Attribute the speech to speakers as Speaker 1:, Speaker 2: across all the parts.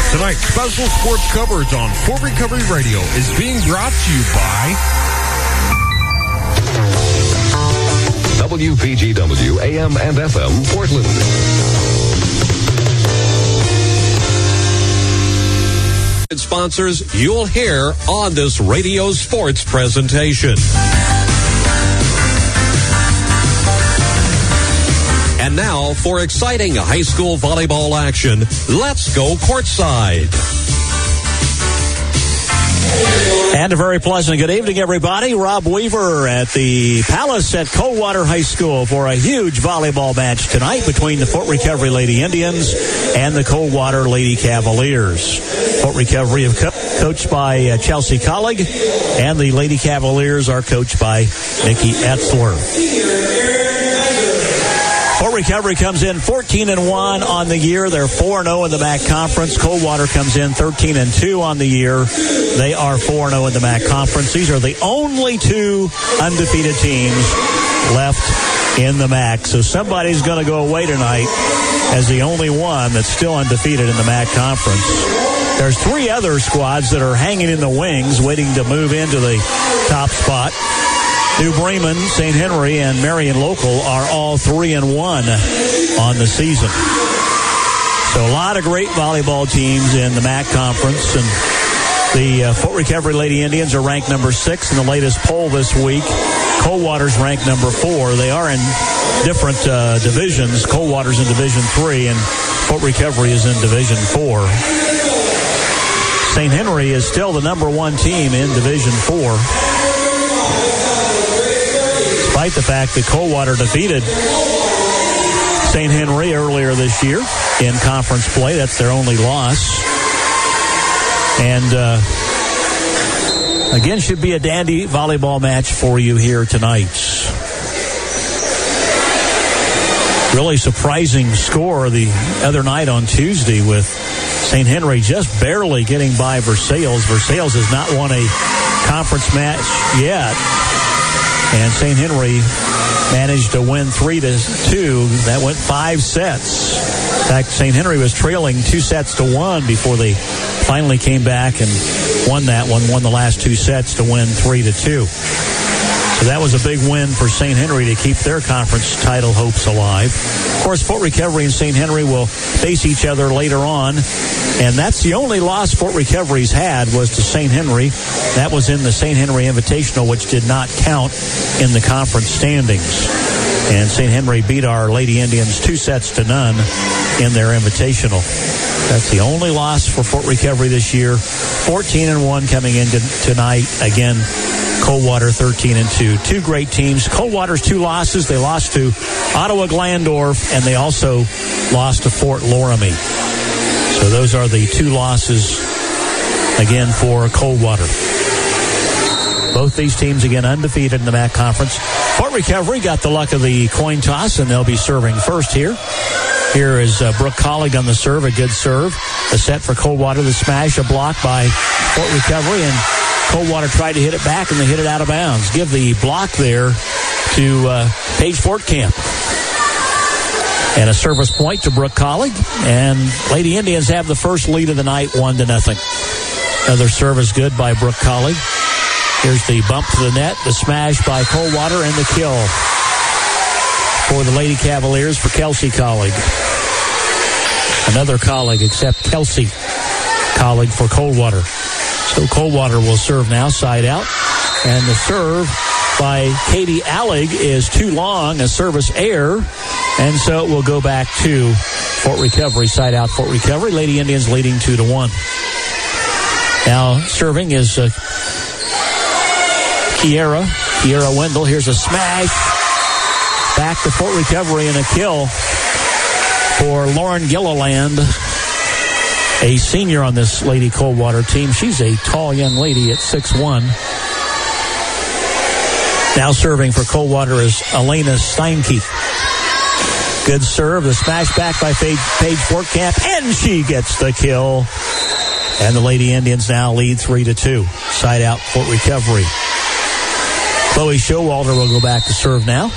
Speaker 1: Tonight's special sports coverage on Fort Recovery Radio is being brought to you by
Speaker 2: WPGW AM and FM Portland. Sponsors you'll hear on this radio sports presentation. And now for exciting high school volleyball action, let's go courtside.
Speaker 3: And a very pleasant good evening, everybody. Rob Weaver at the Palace at Coldwater High School for a huge volleyball match tonight between the Fort Recovery Lady Indians and the Coldwater Lady Cavaliers. Fort Recovery is coached by Chelsea Collig, and the Lady Cavaliers are coached by Nikki Etzler. Fort Recovery comes in 14-1 on the year. They're 4-0 in the MAC Conference. Coldwater comes in 13-2 on the year. They are 4-0 in the MAC Conference. These are the only two undefeated teams left in the MAC. So somebody's going to go away tonight as the only one that's still undefeated in the MAC Conference. There's three other squads that are hanging in the wings, waiting to move into the top spot. New Bremen, St. Henry, and Marion Local are all 3-1 on the season. So a lot of great volleyball teams in the MAC Conference, and the Fort Recovery Lady Indians are ranked number 6 in the latest poll this week. Coldwater's ranked number 4. They are in different divisions. Coldwater's in Division 3, and Fort Recovery is in Division 4. St. Henry is still the number 1 team in Division 4. Despite the fact that Coldwater defeated St. Henry earlier this year in conference play. That's their only loss. And again, should be a dandy volleyball match for you here tonight. Really surprising score the other night on Tuesday with St. Henry just barely getting by Versailles. Versailles has not won a conference match yet. And St. Henry managed to win 3-2. That went 5 sets. In fact, St. Henry was trailing 2-1 before they finally came back and won that one, won the last 2 sets to win 3-2. So that was a big win for St. Henry to keep their conference title hopes alive. Of course, Fort Recovery and St. Henry will face each other later on. And that's the only loss Fort Recovery's had was to St. Henry. That was in the St. Henry Invitational, which did not count in the conference standings. And St. Henry beat our Lady Indians 2-0 in their Invitational. That's the only loss for Fort Recovery this year. 14-1 coming in tonight. Again, Coldwater 13-2. Two great teams. Coldwater's 2 losses. They lost to Ottawa Glandorf, and they also lost to Fort Loramie. So those are the 2 losses, again, for Coldwater. Both these teams, again, undefeated in the MAC Conference. Fort Recovery got the luck of the coin toss, and they'll be serving first here. Here is Brooke Collig on the serve, a good serve. The set for Coldwater, the smash, a block by Fort Recovery, and Coldwater tried to hit it back, and they hit it out of bounds. Give the block there to Paige Fortcamp. And a service point to Brooke Collig. And Lady Indians have the first lead of the night, 1-0. Another service good by Brooke Collig. Here's the bump to the net, the smash by Coldwater, and the kill for the Lady Cavaliers for Kelsey Collig. Another Collig except Kelsey Collig for Coldwater. So Coldwater will serve now, side out. And the serve by Katie Allig is too long, a service error. And so it will go back to Fort Recovery, side out Fort Recovery. Lady Indians leading 2-1. Now serving is Kiera Wendell. Here's a smash. Back to Fort Recovery and a kill for Lauren Gilliland, a senior on this Lady Coldwater team. She's a tall young lady at 6'1". Now serving for Coldwater is Elena Steinke. Good serve. The smash back by Paige Fortcamp, and she gets the kill. And the Lady Indians now lead 3-2. Side out Fort Recovery. Chloe Showalter will go back to serve now.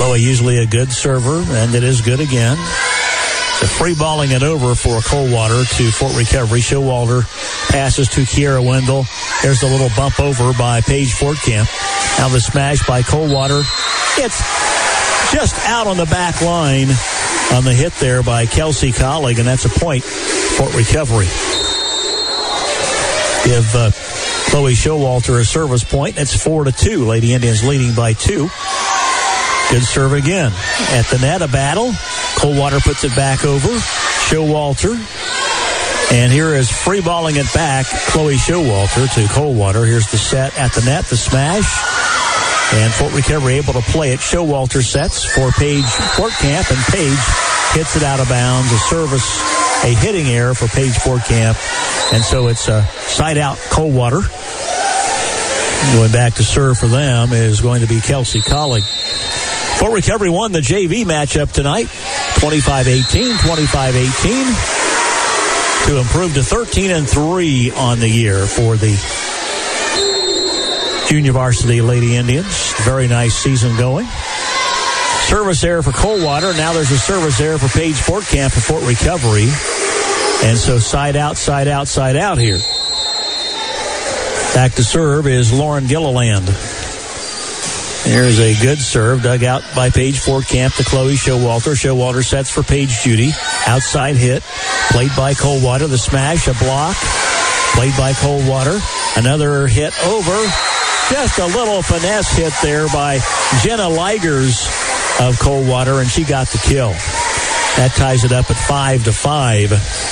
Speaker 3: Chloe usually a good server, and it is good again. So free balling it over for Coldwater to Fort Recovery. Showalter passes to Kiera Wendell. There's the little bump over by Paige Fortcamp. Now the smash by Coldwater. It's just out on the back line on the hit there by Kelsey Collig, and that's a point, Fort Recovery. Give Chloe Showalter a service point. It's 4-2. Lady Indians leading by 2. Good serve again. At the net, a battle. Coldwater puts it back over. Showalter. And here is free balling it back. Chloe Showalter to Coldwater. Here's the set at the net, the smash. And Fort Recovery able to play it. Showalter sets for Paige Fortcamp, and Paige hits it out of bounds. A service, a hitting error for Paige Fortcamp. And so it's a side out Coldwater. Going back to serve for them is going to be Kelsey Collig. Fort Recovery won the JV matchup tonight, 25-18, 25-18, to improve to 13-3 on the year for the junior varsity Lady Indians. Very nice season going. Service error for Coldwater. Now there's a service error for Paige Fortcamp for Fort Recovery. And so side out, side out, side out here. Back to serve is Lauren Gilliland. There's a good serve dug out by Paige Fortcamp to Chloe Showalter. Showalter sets for Paige Judy. Outside hit. Played by Coldwater. The smash, a block. Played by Coldwater. Another hit over. Just a little finesse hit there by Jenna Ligers of Coldwater, and she got the kill. That ties it up at 5-5.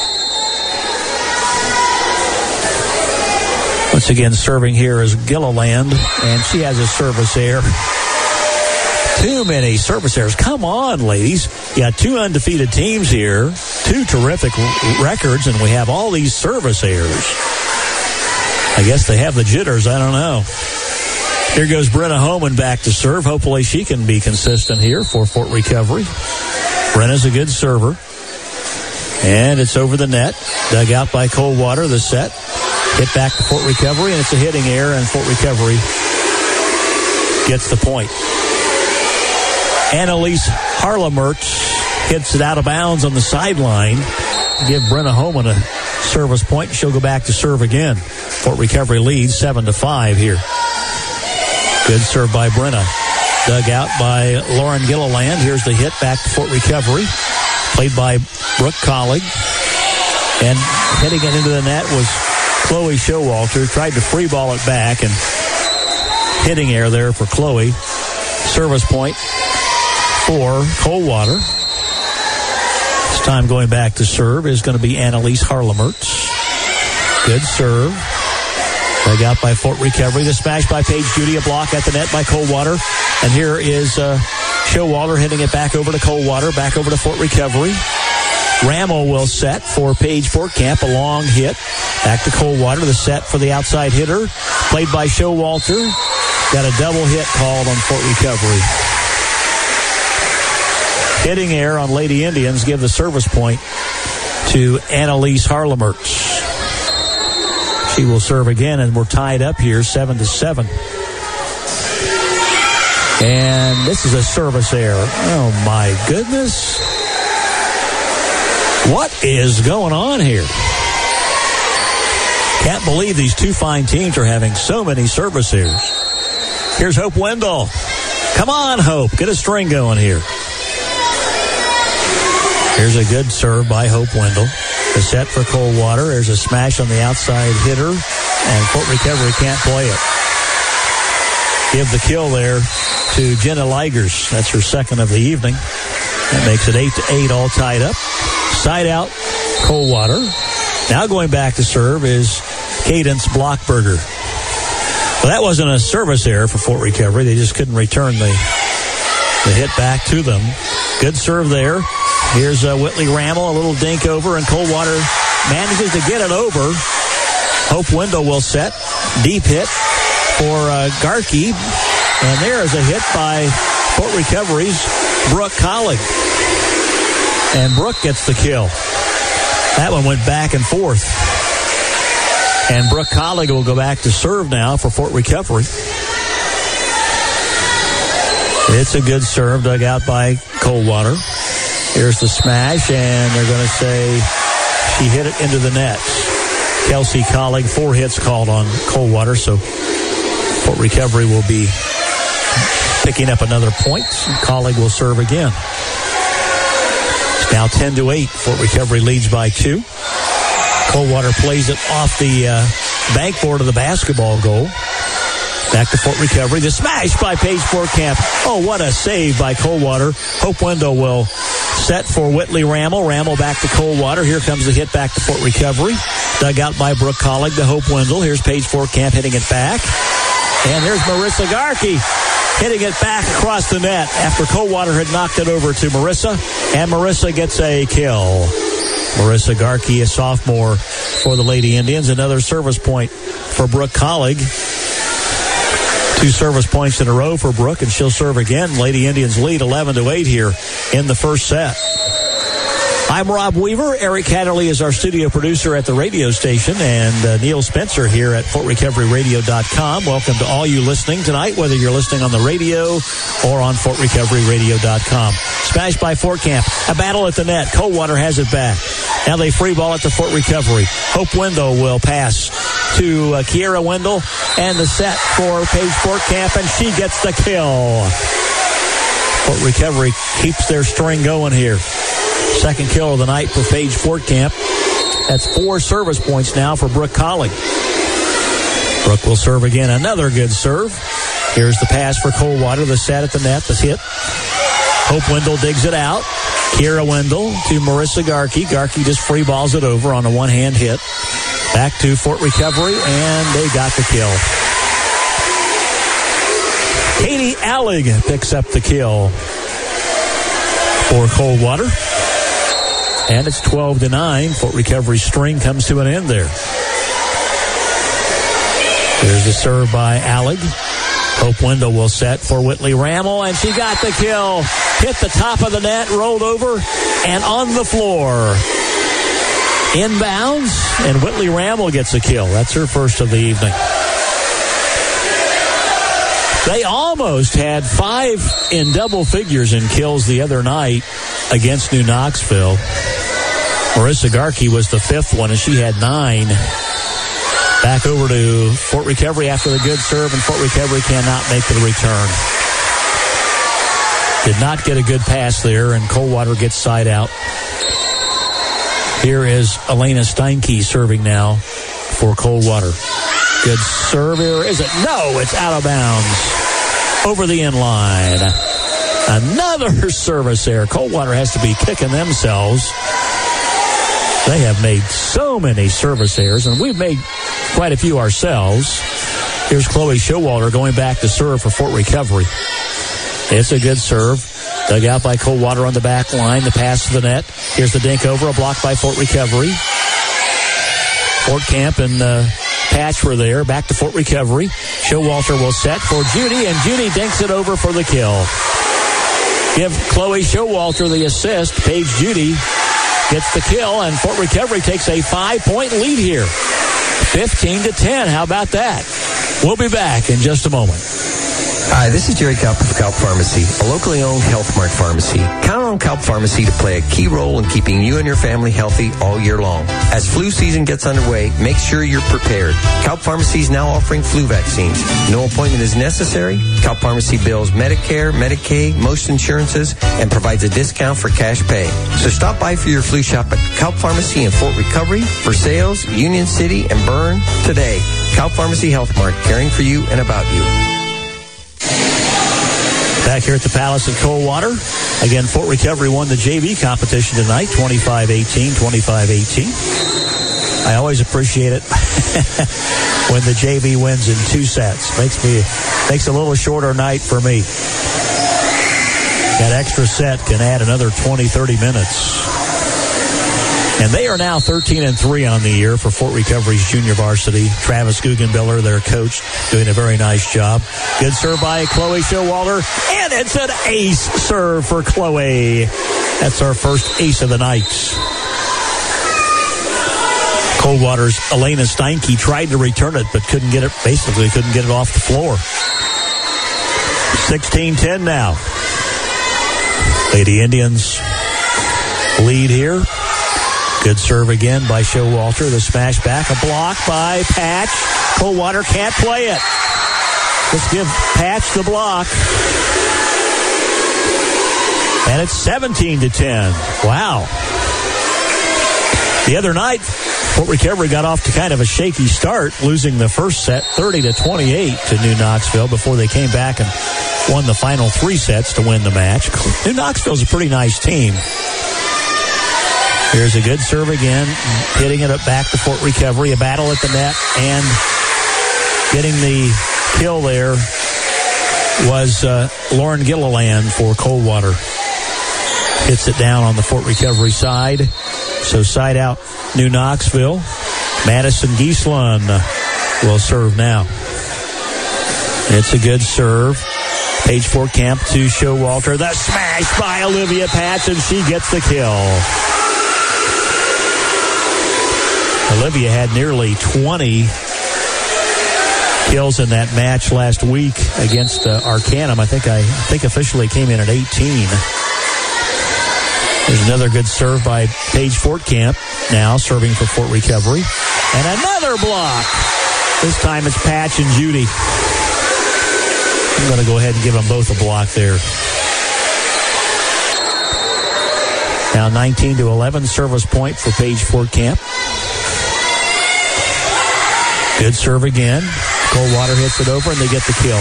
Speaker 3: Once again, serving here is Gilliland, and she has a service error. Too many service errors. Come on, ladies. You got 2 undefeated teams here, 2 terrific records, and we have all these service errors. I guess they have the jitters. I don't know. Here goes Brenna Homan back to serve. Hopefully she can be consistent here for Fort Recovery. Brenna's a good server. And it's over the net. Dug out by Coldwater, the set. Hit back to Fort Recovery, and it's a hitting error, and Fort Recovery gets the point. Annalise Harlemertz hits it out of bounds on the sideline. Give Brenna Homan a service point. She'll go back to serve again. Fort Recovery leads 7-5 here. Good serve by Brenna. Dug out by Lauren Gilliland. Here's the hit back to Fort Recovery. Played by Brooke Collig. And hitting it into the net was Chloe Showalter. Tried to free ball it back, and hitting error there for Chloe. Service point for Coldwater. This time going back to serve is going to be Annalise Harlemertz. Good serve. Dug out by Fort Recovery. The smash by Paige Judy. A block at the net by Coldwater. And here is Showalter hitting it back over to Coldwater. Back over to Fort Recovery. Rammel will set for Paige Fortcamp. A long hit. Back to Coldwater. The set for the outside hitter. Played by Showalter. Got a double hit called on Fort Recovery. Hitting error on Lady Indians. Give the service point to Annalise Harlemertz. She will serve again, and we're tied up here 7-7. And this is a service error. Oh, my goodness. What is going on here? Can't believe these 2 fine teams are having so many service errors. Here's Hope Wendell. Come on, Hope. Get a string going here. Here's a good serve by Hope Wendell. The set for Coldwater. There's a smash on the outside hitter, and Fort Recovery can't play it. Give the kill there to Jenna Ligers. That's her second of the evening. That makes it 8-8, all tied up. Side out, Coldwater. Now going back to serve is Cadence Blockberger. Well, that wasn't a service error for Fort Recovery. They just couldn't return the hit back to them. Good serve there. Here's Whitley Rammel, a little dink over, and Coldwater manages to get it over. Hope Wendell will set. Deep hit for Garkey. And there is a hit by Fort Recovery's Brooke Collig. And Brooke gets the kill. That one went back and forth. And Brooke Collig will go back to serve now for Fort Recovery. It's a good serve dug out by Coldwater. Here's the smash, and they're going to say she hit it into the net. Kelsey Collig, 4 hits called on Coldwater, so Fort Recovery will be picking up another point. Collig will serve again. It's now 10-8. Fort Recovery leads by 2. Coldwater plays it off the backboard of the basketball goal. Back to Fort Recovery. The smash by Paige Fortcamp. Oh, what a save by Coldwater. Hope Wendell will set for Whitley Rammel. Rammel back to Coldwater. Here comes the hit back to Fort Recovery. Dug out by Brooke Collig to Hope Wendell. Here's Paige Fortcamp hitting it back. And here's Marissa Garkey hitting it back across the net after Coldwater had knocked it over to Marissa. And Marissa gets a kill. Marissa Garkey, a sophomore for the Lady Indians. Another service point for Brooke Collig. 2 service points in a row for Brooke, and she'll serve again. Lady Indians lead 11-8 here in the first set. I'm Rob Weaver. Eric Hatterley is our studio producer at the radio station, and Neil Spencer here at FortRecoveryRadio.com. Welcome to all you listening tonight, whether you're listening on the radio or on FortRecoveryRadio.com. Smashed by Fortcamp. A battle at the net. Coldwater has it back. Now they free ball it to Fort Recovery. Hope Wendell will pass to Kiera Wendell, and the set for Paige Fortcamp, and she gets the kill. Fort Recovery keeps their string going here. Second kill of the night for Paige Fortcamp. That's 4 service points now for Brooke Collig. Brooke will serve again. Another good serve. Here's the pass for Coldwater. The set at the net. The hit. Hope Wendell digs it out. Kiera Wendell to Marissa Garkey. Garkey just free balls it over on a one-hand hit. Back to Fort Recovery, and they got the kill. Katie Allig picks up the kill for Coldwater. And it's 12-9. Fort Recovery's string comes to an end there. There's a serve by Allig. Hope Wendell will set for Whitley Rammel, and she got the kill. Hit the top of the net, rolled over, and on the floor. Inbounds, and Whitley Rammel gets a kill. That's her first of the evening. They almost had 5 in double figures in kills the other night against New Knoxville. Marissa Garkey was the 5th one, and she had 9. Back over to Fort Recovery after the good serve, and Fort Recovery cannot make the return. Did not get a good pass there, and Coldwater gets side out. Here is Elena Steinke serving now for Coldwater. Good serve here. Is it? No, it's out of bounds. Over the inline. Another service there. Coldwater has to be kicking themselves. They have made so many service errors, and we've made quite a few ourselves. Here's Chloe Showalter going back to serve for Fort Recovery. It's a good serve. Dug out by Coldwater on the back line. The pass to the net. Here's the dink over. A block by Fort Recovery. Fortcamp and Patch were there. Back to Fort Recovery. Showalter will set for Judy, and Judy dinks it over for the kill. Give Chloe Showalter the assist. Paige Judy gets the kill, and Fort Recovery takes a 5-point lead here. 15-10. How about that? We'll be back in just a moment.
Speaker 4: Hi, this is Jerry Kaup of Kaup Pharmacy, a locally owned Health Mart pharmacy. Count on Kaup Pharmacy to play a key role in keeping you and your family healthy all year long. As flu season gets underway, make sure you're prepared. Kaup Pharmacy is now offering flu vaccines. No appointment is necessary. Kaup Pharmacy bills Medicare, Medicaid, most insurances, and provides a discount for cash pay. So stop by for your flu shot at Kaup Pharmacy in Fort Recovery, Versailles, Union City, and Bern today. Kaup Pharmacy Health Mart, caring for you and about you.
Speaker 3: Back here at the Palace at Coldwater. Again, Fort Recovery won the JV competition tonight, 25-18, 25-18. I always appreciate it when the JV wins in 2 sets. Makes a little shorter night for me. That extra set can add another 20, 30 minutes. And they are now 13-3 on the year for Fort Recovery's junior varsity. Travis Guggenbiller, their coach, doing a very nice job. Good serve by Chloe Showalter, and it's an ace serve for Chloe. That's our first ace of the night. Coldwater's Elena Steinke tried to return it, but couldn't get it off the floor. 16-10 now. Lady Indians lead here. Good serve again by Showalter. The smash back. A block by Patch. Coldwater can't play it. Let's give Patch the block. And it's 17-10. Wow. The other night, Fort Recovery got off to kind of a shaky start, losing the first set 30-28 to New Knoxville before they came back and won the final 3 sets to win the match. New Knoxville's a pretty nice team. Here's a good serve again, hitting it up back to Fort Recovery. A battle at the net, and getting the kill there was Lauren Gilliland for Coldwater. Hits it down on the Fort Recovery side. So side out New Knoxville. Madison Giesland will serve now. It's a good serve. Paige Fortcamp to Showalter. The smash by Olivia Patch, and she gets the kill. Olivia had nearly 20 kills in that match last week against Arcanum. I think officially came in at 18. There's another good serve by Paige Fortcamp, now serving for Fort Recovery. And another block. This time it's Patch and Judy. I'm going to go ahead and give them both a block there. Now 19-11, service point for Paige Fortcamp. Good serve again. Coldwater hits it over, and they get the kill.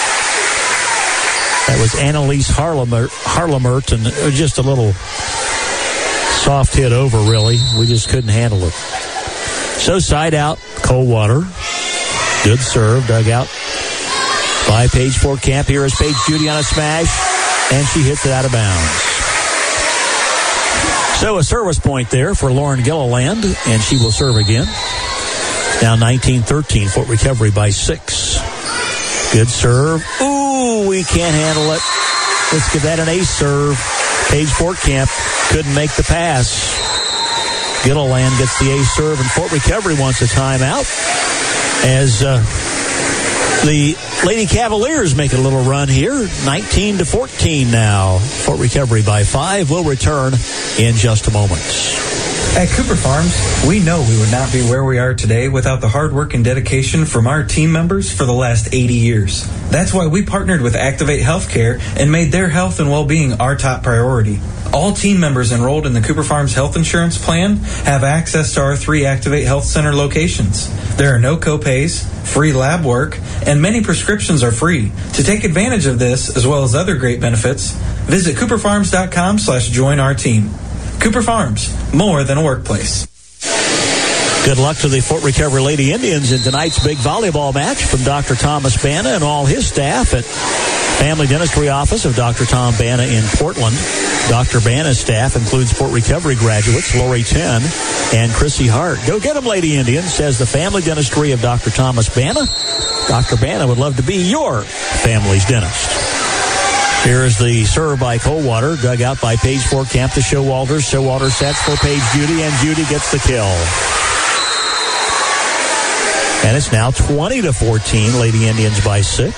Speaker 3: That was Annalise Harlemert, and it was just a little soft hit over, really. We just couldn't handle it. So side out, Coldwater. Good serve, dug out by Paige Fortcamp. Here is Paige Judy on a smash, and she hits it out of bounds. So a service point there for Lauren Gilliland, and she will serve again. Now 19-13, Fort Recovery by 6. Good serve. Ooh, we can't handle it. Let's give that an ace serve. Paige Fortcamp couldn't make the pass. Gilliland gets the ace serve, and Fort Recovery wants a timeout as the Lady Cavaliers make a little run here. 19-14 now. Fort Recovery by 5. We'll return in just a moment.
Speaker 5: At Cooper Farms, we know we would not be where we are today without the hard work and dedication from our team members for the last 80 years. That's why we partnered with Activate Healthcare and made their health and well-being our top priority. All team members enrolled in the Cooper Farms Health Insurance Plan have access to our 3 Activate Health Center locations. There are no copays, free lab work, and many prescriptions are free. To take advantage of this, as well as other great benefits, visit cooperfarms.com/join our team. Cooper Farms, more than a workplace.
Speaker 3: Good luck to the Fort Recovery Lady Indians in tonight's big volleyball match from Dr. Thomas Bana and all his staff at Family Dentistry Office of Dr. Tom Bana in Portland. Dr. Bana's staff includes Fort Recovery graduates Lori Ten and Chrissy Hart. Go get them, Lady Indians, says the Family Dentistry of Dr. Thomas Bana. Dr. Bana would love to be your family's dentist. Here is the serve by Coldwater, dug out by Paige Fortcamp to Showalter. Showalter sets for Paige Judy, and Judy gets the kill. And it's now 20-14, Lady Indians by 6.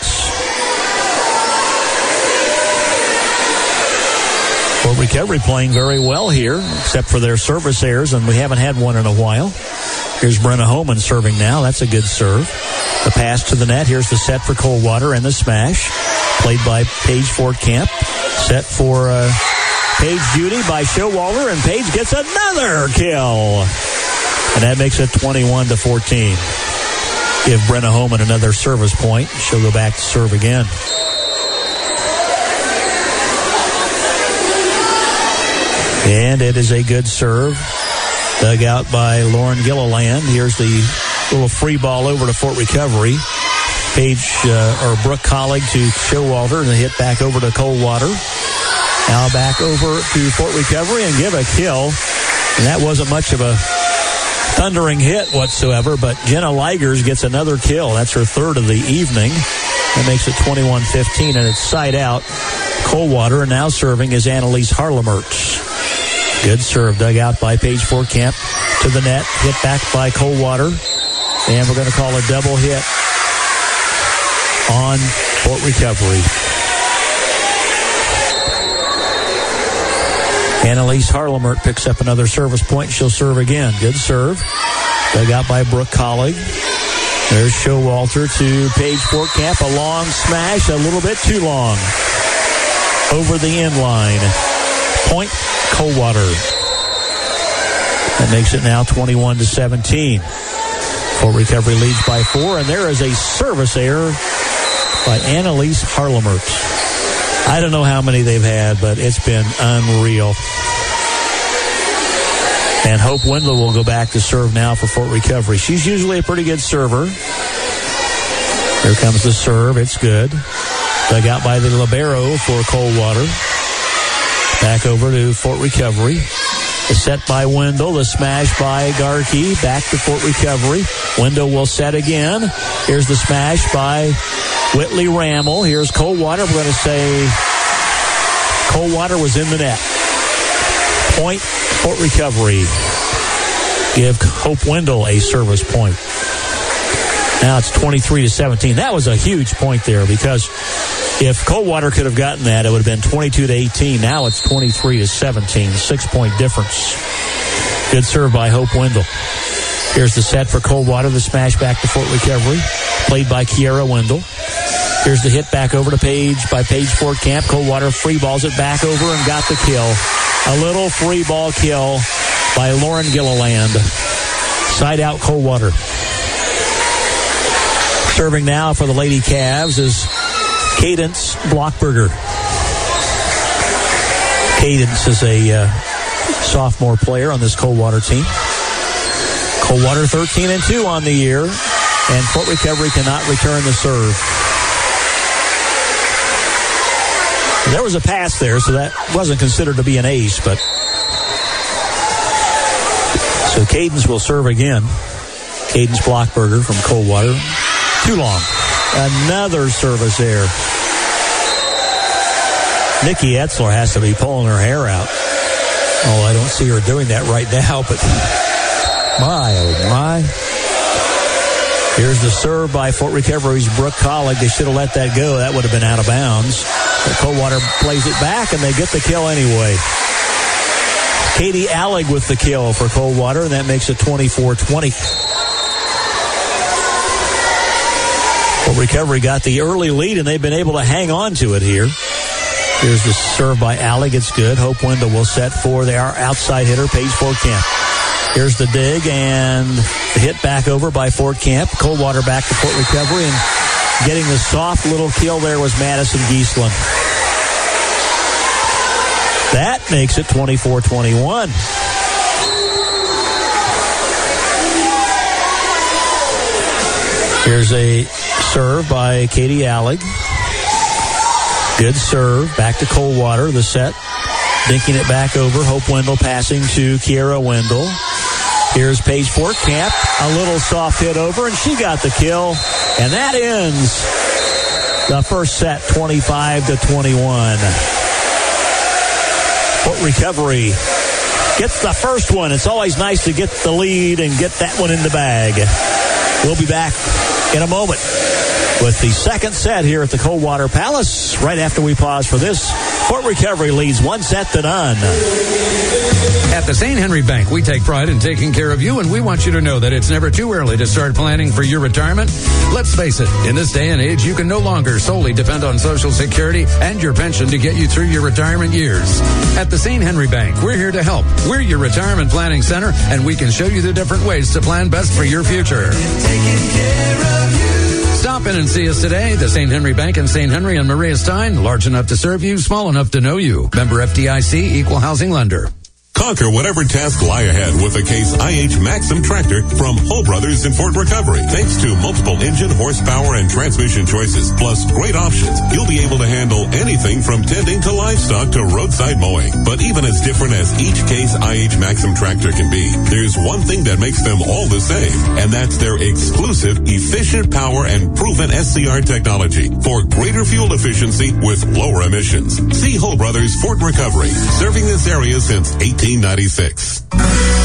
Speaker 3: Fort Recovery playing very well here, except for their service errors, and we haven't had one in a while. Here's Brenna Homan serving now. That's a good serve. The pass to the net. Here's the set for Coldwater and the smash. Played by Paige Fortcamp. Set for Paige Judy by Showalter, and Paige gets another kill. And that makes it 21-14. Give Brenna Homan another service point. She'll go back to serve again. And it is a good serve. Dug out by Lauren Gilliland. Here's the little free ball over to Fort Recovery. Brooke Collig to Showalter, and the hit back over to Coldwater. Now back over to Fort Recovery and give a kill. And that wasn't much of a thundering hit whatsoever, but Jenna Ligers gets another kill. That's her third of the evening. That makes it 21-15, and it's side out. Coldwater, and now serving is Annalise Harlemert. Good serve, dug out by Paige Fortcamp to the net. Hit back by Coldwater. And we're going to call a double hit on Fort Recovery. Annalise Harlemert picks up another service point. She'll serve again. Good serve. Dug out by Brooke Collig. There's Showalter to Paige Fortcamp. A long smash, a little bit too long. Over the end line. Point Coldwater. That makes it now 21-17. Fort Recovery leads by 4, and there is a service error by Annalise Harlemert. I don't know how many they've had, but it's been unreal. And Hope Wendell will go back to serve now for Fort Recovery. She's usually a pretty good server. Here comes the serve. It's good. Dug out by the libero for Coldwater. Back over to Fort Recovery. The set by Wendell. The smash by Garkey. Back to Fort Recovery. Wendell will set again. Here's the smash by Whitley Rammel. Here's Coldwater. We're going to say Coldwater was in the net. Point Fort Recovery. Give Hope Wendell a service point. Now it's 23-17. That was a huge point there, because if Coldwater could have gotten that, it would have been 22-18. Now it's 23-17. 6-point difference. Good serve by Hope Wendell. Here's the set for Coldwater. The smash back to Fort Recovery. Played by Kiara Wendell. Here's the hit back over to Paige by Paige Fortcamp. Coldwater free balls it back over and got the kill. A little free ball kill by Lauren Gilliland. Side out Coldwater. Serving now for the Lady Cavs is Cadence Blockberger. Cadence is a sophomore player on this Coldwater team. Coldwater 13-2 on the year, and Fort Recovery cannot return the serve. There was a pass there, so that wasn't considered to be an ace, but so Cadence will serve again. Cadence Blockberger from Coldwater. Too long. Another service error. Nikki Etzler has to be pulling her hair out. Oh, I don't see her doing that right now, but my, oh my. Here's the serve by Fort Recovery's Brooke Collig. They should have let that go. That would have been out of bounds. But Coldwater plays it back, and they get the kill anyway. Katie Allig with the kill for Coldwater, and that makes it 24-20. Fort Recovery got the early lead, and they've been able to hang on to it here. Here's the serve by Allig. It's good. Hope Wendell will set for our outside hitter, Paige Fortcamp. Here's the dig, and the hit back over by Fortcamp. Coldwater back to Fort Recovery, and getting the soft little kill there was Madison Geesland. That makes it 24-21. Here's a serve by Katie Allig. Good serve. Back to Coldwater. The set. Dinking it back over. Hope Wendell passing to Kiara Wendell. Here's Paige Fortcamp. A little soft hit over, and she got the kill. And that ends the first set, 25-21. Fort Recovery gets the first one. It's always nice to get the lead and get that one in the bag. We'll be back in a moment with the second set here at the Coldwater Palace. Right after we pause for this, Fort Recovery leads 1-0.
Speaker 6: At the St. Henry Bank, we take pride in taking care of you, and we want you to know that it's never too early to start planning for your retirement. Let's face it, in this day and age, you can no longer solely depend on Social Security and your pension to get you through your retirement years. At the St. Henry Bank, we're here to help. We're your retirement planning center, and we can show you the different ways to plan best for your future. Taking care of you. Stop in and see us today. The St. Henry Bank in St. Henry and Maria Stein. Large enough to serve you, small enough to know you. Member FDIC, Equal Housing Lender.
Speaker 7: Conquer whatever tasks lie ahead with a Case IH Maxim tractor from Hull Brothers in Fort Recovery. Thanks to multiple engine, horsepower, and transmission choices, plus great options, you'll be able to handle anything from tending to livestock to roadside mowing. But even as different as each Case IH Maxim tractor can be, there's one thing that makes them all the same, and that's their exclusive, efficient power and proven SCR technology for greater fuel efficiency with lower emissions. See Hull Brothers Fort Recovery, serving this area since 1896.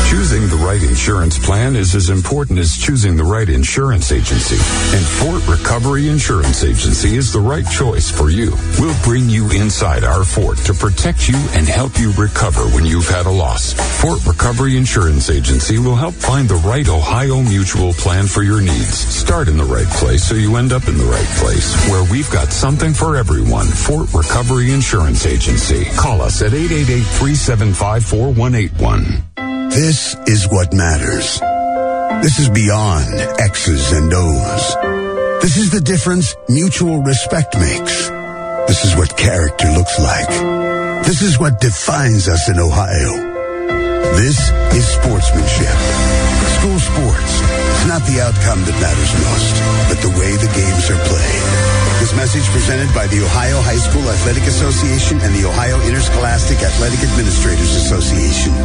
Speaker 8: Choosing the right insurance plan is as important as choosing the right insurance agency. And Fort Recovery Insurance Agency is the right choice for you. We'll bring you inside our fort to protect you and help you recover when you've had a loss. Fort Recovery Insurance Agency will help find the right Ohio Mutual plan for your needs. Start in the right place so you end up in the right place, where we've got something for everyone. Fort Recovery Insurance Agency. Call us at 888-375-4181.
Speaker 9: This is what matters. This is beyond X's and O's. This is the difference mutual respect makes. This is what character looks like. This is what defines us in Ohio. This is sportsmanship. School sports. It's not the outcome that matters most, but the way the games are played. This message presented by the Ohio High School Athletic Association and the Ohio Interscholastic Athletic Administrators Association.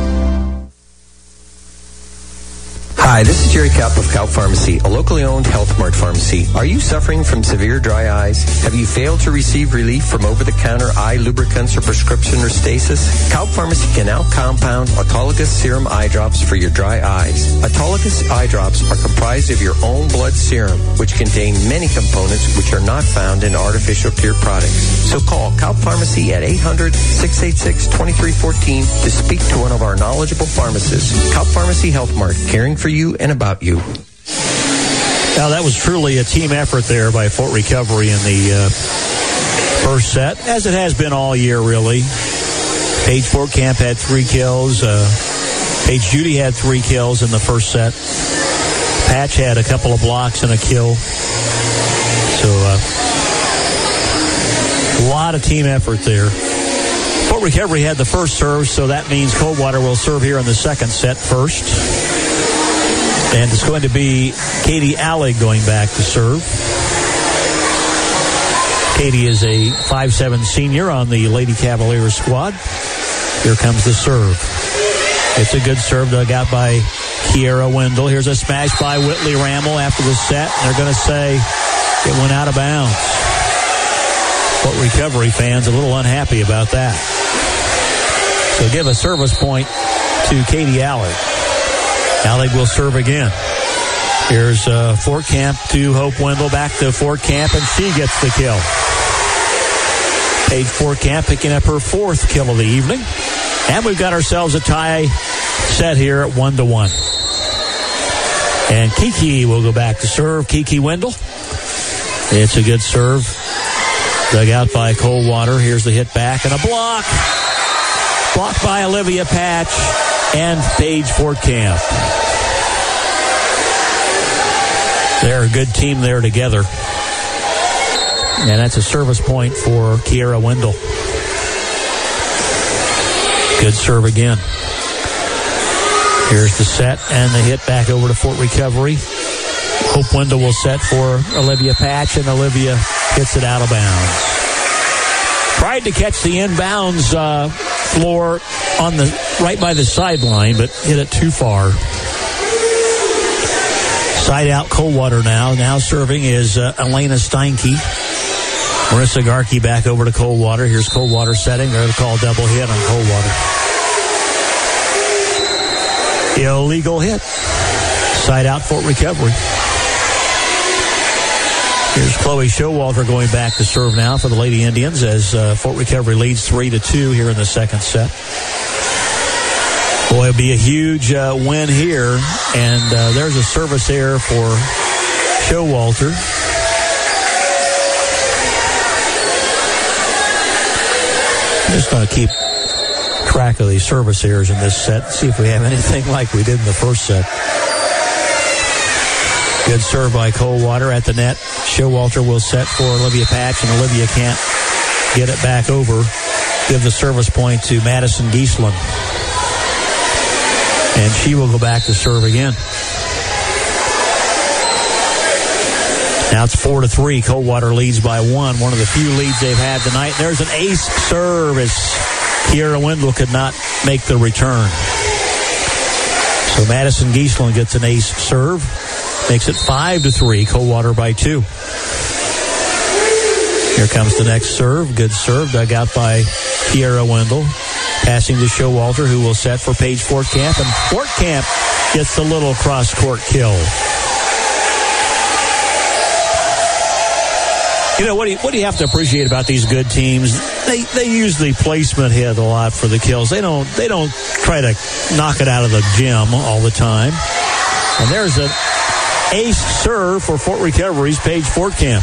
Speaker 4: Hi, this is Jerry Kaup of Kaup Pharmacy, a locally owned Health Mart pharmacy. Are you suffering from severe dry eyes? Have you failed to receive relief from over-the-counter eye lubricants or prescription Restasis? Kaup Pharmacy can now compound autologous serum eye drops for your dry eyes. Autologous eye drops are comprised of your own blood serum, which contain many components which are not found in artificial tear products. So call Kaup Pharmacy at 800-686-2314 to speak to one of our knowledgeable pharmacists. Kaup Pharmacy Health Mart, caring for you and about you.
Speaker 3: Now, that was truly a team effort there by Fort Recovery in the first set, as it has been all year, really. Paige Fort Camp had 3 kills. Paige Judy had 3 kills in the first set. Patch had a couple of blocks and a kill. So, a lot of team effort there. Fort Recovery had the first serve, so that means Coldwater will serve here in the second set first. And it's going to be Katie Allig going back to serve. Katie is a 5'7" senior on the Lady Cavaliers squad. Here comes the serve. It's a good serve dug out by Kiera Wendell. Here's a smash by Whitley Ramel after the set. And they're going to say it went out of bounds. Fort Recovery fans a little unhappy about that. So give a service point to Katie Allig. Allig will serve again. Here's Fort Camp to Hope Wendell, back to Fort Camp, and she gets the kill. Paige Fort Camp picking up her 4th kill of the evening. And we've got ourselves a tie set here at 1-1. And Kiki will go back to serve. Kiki Wendell. It's a good serve. Dug out by Coldwater. Here's the hit back and a block. Blocked by Olivia Patch and Paige Fort Camp. They're a good team there together. And that's a service point for Kiera Wendell. Good serve again. Here's the set and the hit back over to Fort Recovery. Hope Wendell will set for Olivia Patch, and Olivia hits it out of bounds. Tried to catch the inbounds floor on the right by the sideline, but hit it too far. Side out Coldwater now. Now serving is Elena Steinke. Marissa Garkey back over to Coldwater. Here's Coldwater setting. They're going to call double hit on Coldwater. Illegal hit. Side out Fort Recovery. Here's Chloe Showalter going back to serve now for the Lady Indians as Fort Recovery leads 3-2 here in the second set. Boy, it'll be a huge win here. And there's a service error for Showalter. I'm just going to keep track of these service errors in this set. See if we have anything like we did in the first set. Good serve by Coldwater at the net. Showalter will set for Olivia Patch, and Olivia can't get it back over. Give the service point to Madison Giesland. And she will go back to serve again. Now it's 4-3. Coldwater leads by 1 of the few leads they've had tonight. There's an ace serve as Kiera Wendell could not make the return. So Madison Giesland gets an ace serve. Makes it 5-3. Coldwater by 2. Here comes the next serve. Good serve dug out by Kiera Wendell. Passing to Showalter, who will set for Paige Fort Camp. And Fort Camp gets the little cross-court kill. You know, what do you have to appreciate about these good teams? They use the placement hit a lot for the kills. They don't try to knock it out of the gym all the time. And there's an ace serve for Fort Recovery's Paige Fort Camp.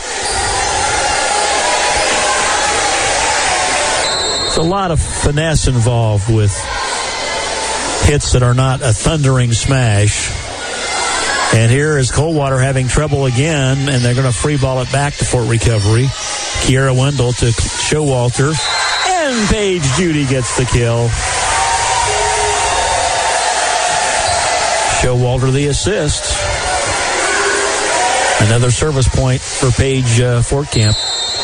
Speaker 3: There's a lot of finesse involved with hits that are not a thundering smash. And here is Coldwater having trouble again, and they're going to free ball it back to Fort Recovery. Kiera Wendell to Showalter, and Paige Judy gets the kill. Showalter the assist. Another service point for Paige Fort Camp.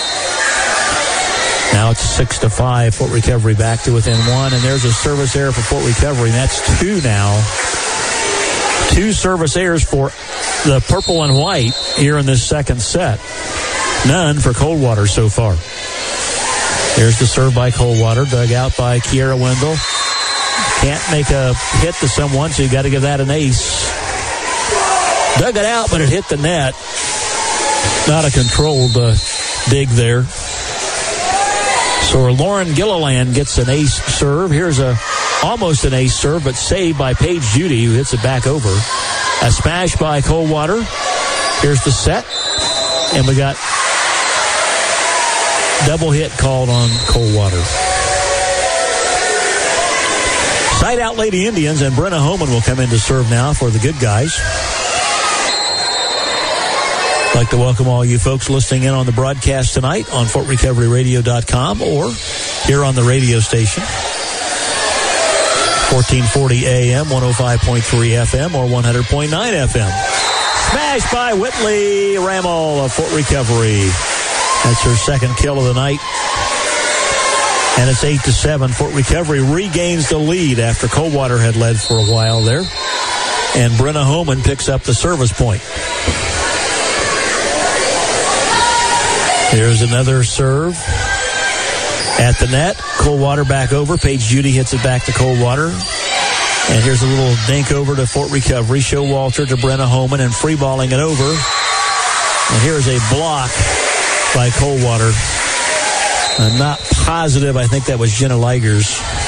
Speaker 3: Now it's 6-5. Fort Recovery back to within one, and there's a service error for Fort Recovery, and that's two now. Two service errors for the purple and white here in this second set. None for Coldwater so far. There's the serve by Coldwater, dug out by Kiera Wendell. Can't make a hit to someone, so you got to give that an ace. Dug it out, but it hit the net. Not a controlled dig there. So Lauren Gilliland gets an ace serve. Here's almost an ace serve, but saved by Paige Judy, who hits it back over. A smash by Coldwater. Here's the set. And we got double hit called on Coldwater. Side out Lady Indians, and Brenna Homan will come in to serve now for the good guys. I'd like to welcome all you folks listening in on the broadcast tonight on FortRecoveryRadio.com or here on the radio station. 1440 AM, 105.3 FM, or 100.9 FM. Smash by Whitley Rammel of Fort Recovery. That's her second kill of the night. And it's 8-7. Fort Recovery regains the lead after Coldwater had led for a while there. And Brenna Homan picks up the service point. Here's another serve at the net. Coldwater back over. Paige Judy hits it back to Coldwater. And here's a little dink over to Fort Recovery. Showalter to Brenna Homan and free balling it over. And here's a block by Coldwater. I'm not positive. I think that was Jenna Ligers.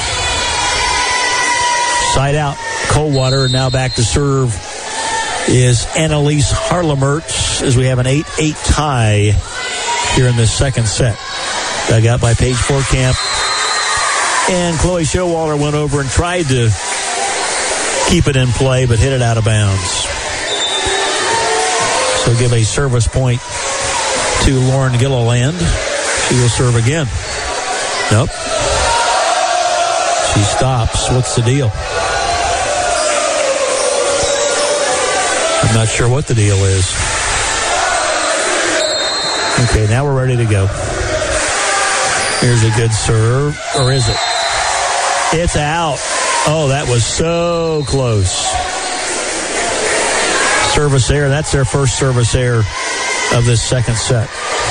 Speaker 3: Side out Coldwater. Now back to serve is Annalise Harlemertz as we have an 8-8 tie here in this second set. Dug out by Paige Fort Camp. And Chloe Showalter went over and tried to keep it in play, but hit it out of bounds. So give a service point to Lauren Gilliland. She will serve again. Nope. She stops. What's the deal? I'm not sure what the deal is. Okay, now we're ready to go. Here's a good serve. Or is it? It's out. Oh, that was so close. Service error. That's their first service error of this second set.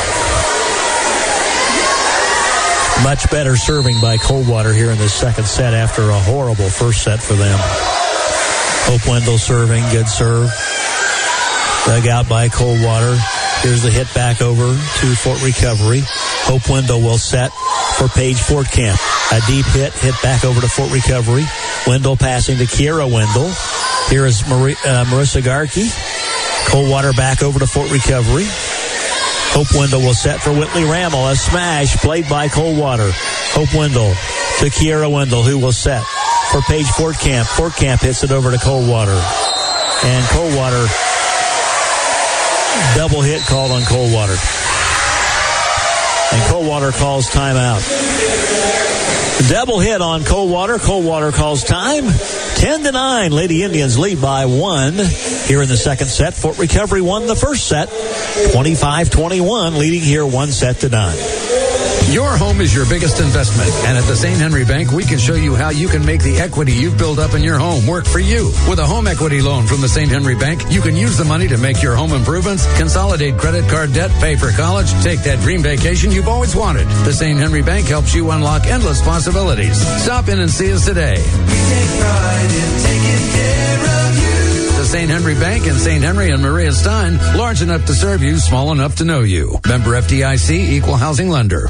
Speaker 3: Much better serving by Coldwater here in this second set after a horrible first set for them. Hope Wendell serving. Good serve. Dug out by Coldwater. Here's the hit back over to Fort Recovery. Hope Wendell will set for Paige Fort Camp. A deep hit back over to Fort Recovery. Wendell passing to Kiera Wendell. Here is Marissa Garkey. Coldwater back over to Fort Recovery. Hope Wendell will set for Whitley Rammel. A smash played by Coldwater. Hope Wendell to Kiera Wendell, who will set for Paige Fort Camp. Fort Camp hits it over to Coldwater. And Coldwater, double hit called on Coldwater. And Coldwater calls timeout. Double hit on Coldwater. Coldwater calls time. 10-9. Lady Indians lead by 1 here in the second set. Fort Recovery won the first set. 25-21, leading here 1-9.
Speaker 6: Your home is your biggest investment, and at the St. Henry Bank, we can show you how you can make the equity you've built up in your home work for you. With a home equity loan from the St. Henry Bank, you can use the money to make your home improvements, consolidate credit card debt, pay for college, take that dream vacation you've always wanted. The St. Henry Bank helps you unlock endless possibilities. Stop in and see us today.
Speaker 10: We take pride in taking care of you.
Speaker 6: The St. Henry Bank in St. Henry and Maria Stein, large enough to serve you, small enough to know you. Member FDIC, Equal Housing Lender.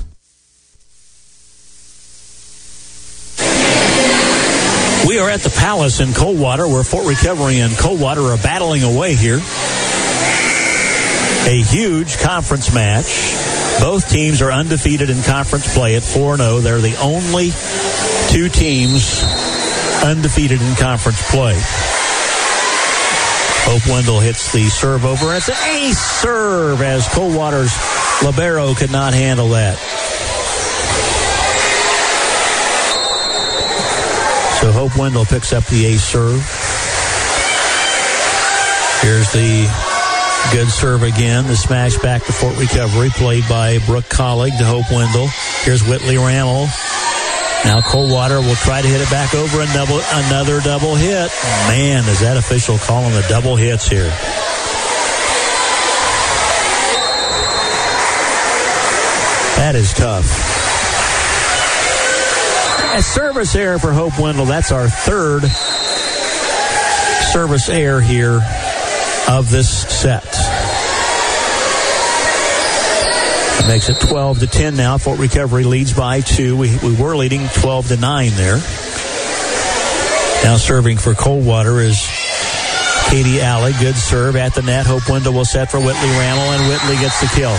Speaker 3: We are at the Palace in Coldwater, where Fort Recovery and Coldwater are battling away here. A huge conference match. Both teams are undefeated in conference play at 4-0. They're the only two teams undefeated in conference play. Hope Wendell hits the serve over. It's an ace serve as Coldwater's libero could not handle that. So Hope Wendell picks up the ace serve. Here's the good serve again. The smash back to Fort Recovery, played by Brooke Collig to Hope Wendell. Here's Whitley Rammel. Now Coldwater will try to hit it back over another double hit. Man, is that official calling the double hits here. That is tough. A service error for Hope Wendell. That's our third service error here of this set. It makes it 12-10 now. Fort Recovery leads by 2. We were leading 12-9 there. Now serving for Coldwater is Katie Alley. Good serve at the net. Hope Wendell will set for Whitley Rammel, and Whitley gets the kill.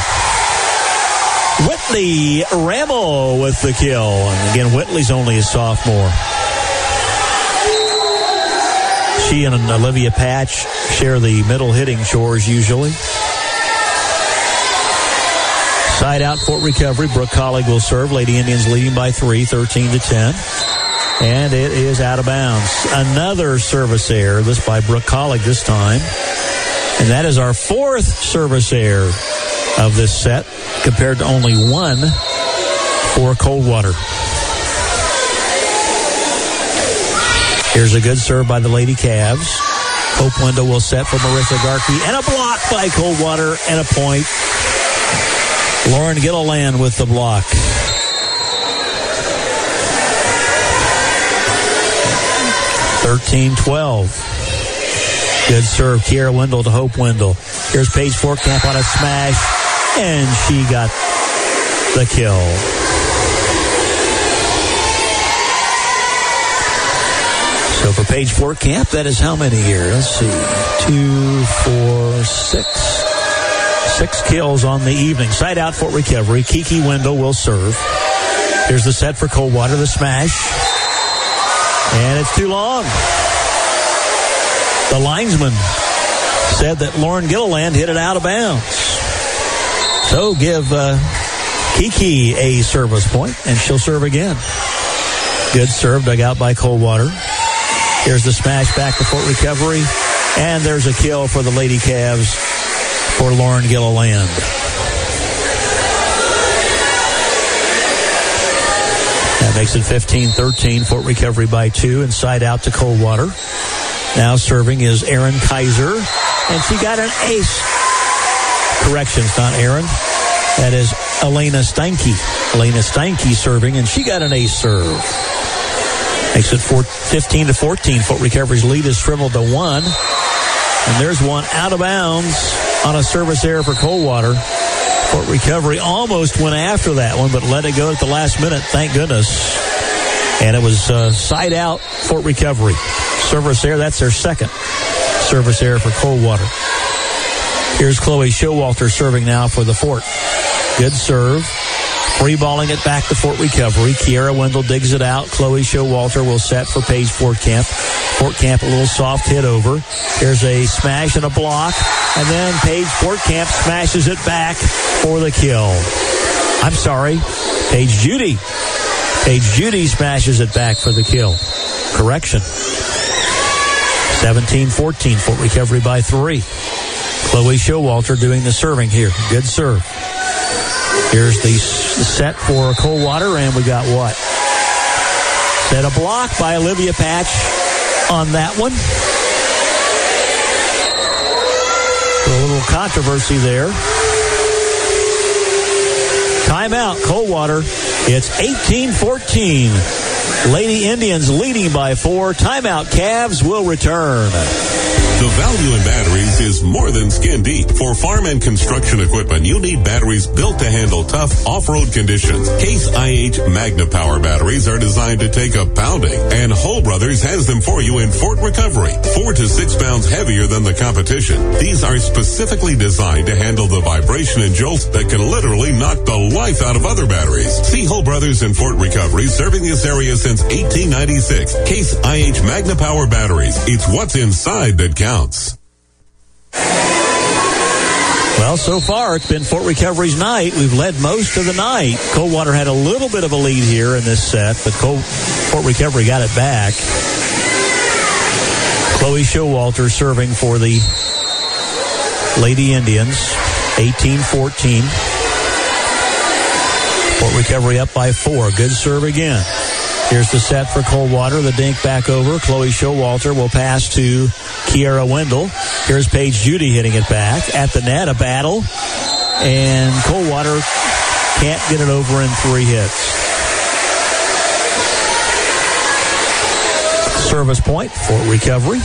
Speaker 3: Whitley Rammel with the kill. And again, Whitley's only a sophomore. She and Olivia Patch share the middle hitting chores usually. Side out Fort Recovery. Brooke Collig will serve. Lady Indians leading by 3, 13-10. And it is out of bounds. Another service error. This by Brooke Collig this time. And that is our fourth service error of this set, compared to only one for Coldwater. Here's a good serve by the Lady Cavs. Hope Wendell will set for Marissa Garkey, and a block by Coldwater, and a point. Lauren Gilliland with the block. (13-12). Good serve, Kiera Wendell to Hope Wendell. Here's Paige Fortcamp on a smash, and she got the kill. So for Paige Fortcamp, that is how many here? Let's see. 2, 4, 6. 6 kills on the evening. Side out Fort Recovery. Kiki Wendell will serve. Here's the set for Coldwater, the smash. And it's too long. The linesman said that Lauren Gilliland hit it out of bounds. So give Kiki a service point, and she'll serve again. Good serve dug out by Coldwater. Here's the smash back to Fort Recovery, and there's a kill for the Lady Cavs for Lauren Gilliland. That makes it 15-13. Fort Recovery by 2, and side out to Coldwater. Now serving is Erin Kaiser, and she got an ace. Corrections, not Erin. That is Elena Steinke. Elena Steinke serving, and she got an ace serve. Makes it 15-14. Fort Recovery's lead is shriveled to 1. And there's one out of bounds on a service error for Coldwater. Fort Recovery almost went after that one, but let it go at the last minute, thank goodness. And it was side out Fort Recovery. Service error, that's their second service error for Coldwater. Here's Chloe Showalter serving now for the Fort. Good serve. Free balling it back to Fort Recovery. Kiera Wendell digs it out. Chloe Showalter will set for Paige Fortcamp. Fortcamp a little soft hit over. Here's a smash and a block. And then Paige Fortcamp smashes it back for the kill. I'm sorry, Paige Judy. Paige Judy smashes it back for the kill. Correction. 17-14. Fort Recovery by 3. Chloe Showalter doing the serving here. Good serve. Here's the set for Coldwater, and we got what? Set a block by Olivia Patch on that one. A little controversy there. Timeout, Coldwater. It's 18-14. Lady Indians leading by 4. Timeout, Cavs will return.
Speaker 7: The value in batteries is more than skin deep. For farm and construction equipment, you need batteries built to handle tough off-road conditions. Case IH Magna Power batteries are designed to take a pounding, and Hull Brothers has them for you in Fort Recovery, 4 to 6 pounds heavier than the competition. These are specifically designed to handle the vibration and jolts that can literally knock the life out of other batteries. See Hull Brothers in Fort Recovery, serving this area since 1896. Case IH Magna Power batteries. It's what's inside that counts.
Speaker 3: Well, so far it's been Fort Recovery's night. We've led most of the night. Coldwater had a little bit of a lead here in this set, but Fort Recovery got it back. Chloe Showalter serving for the Lady Indians, 18-14. Fort Recovery up by 4. Good serve again. Here's the set for Coldwater. The dink back over. Chloe Showalter will pass to Kiara Wendell. Here's Paige Judy hitting it back. At the net, a battle. And Coldwater can't get it over in 3 hits. Service point, Fort Recovery.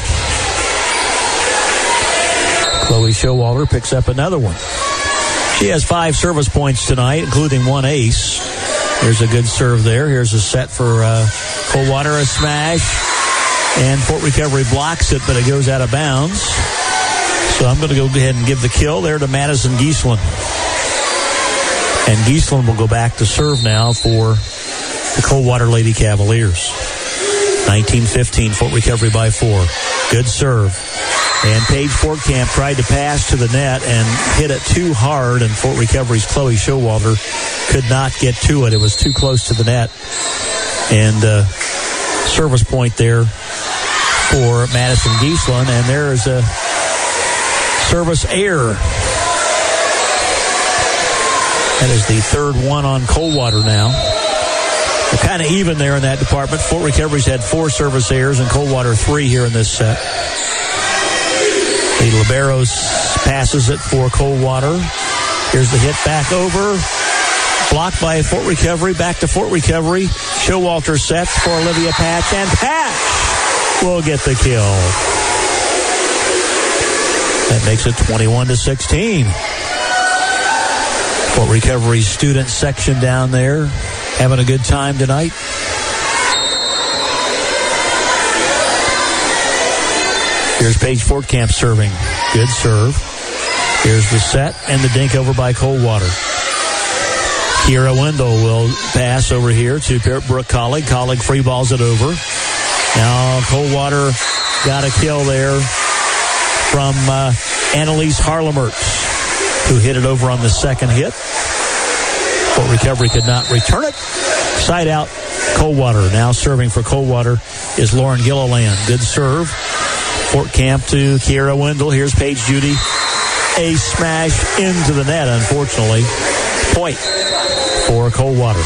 Speaker 3: Chloe Showalter picks up another one. She has 5 service points tonight, including 1 ace. Here's a good serve there. Here's a set for Coldwater, a smash. And Fort Recovery blocks it, but it goes out of bounds. So I'm going to go ahead and give the kill there to Madison Giesland. And Giesland will go back to serve now for the Coldwater Lady Cavaliers. 19-15, Fort Recovery by 4. Good serve. And Paige Fortcamp tried to pass to the net and hit it too hard, and Fort Recovery's Chloe Showalter could not get to it. It was too close to the net. And service point there for Madison Giesland, and there is a service error. That is the 3rd one on Coldwater now. They're kind of even there in that department. Fort Recovery's had 4 service errors and Coldwater 3 here in this set. The Liberos passes it for Coldwater. Here's the hit back over. Blocked by Fort Recovery. Back to Fort Recovery. Showalter sets for Olivia Patch. And Patch will get the kill. That makes it 21-16. Fort Recovery student section down there having a good time tonight. Here's Paige Fortcamp serving. Good serve. Here's the set and the dink over by Coldwater. Kiera Wendell will pass over here to Brooke Collig. Collig free balls it over. Now Coldwater got a kill there from Annalise Harlemert, who hit it over on the second hit. Fort Recovery could not return it. Side out, Coldwater. Now serving for Coldwater is Lauren Gilliland. Good serve. Fortcamp to Kiera Wendell. Here's Paige Judy. A smash into the net, unfortunately. Point for Coldwater.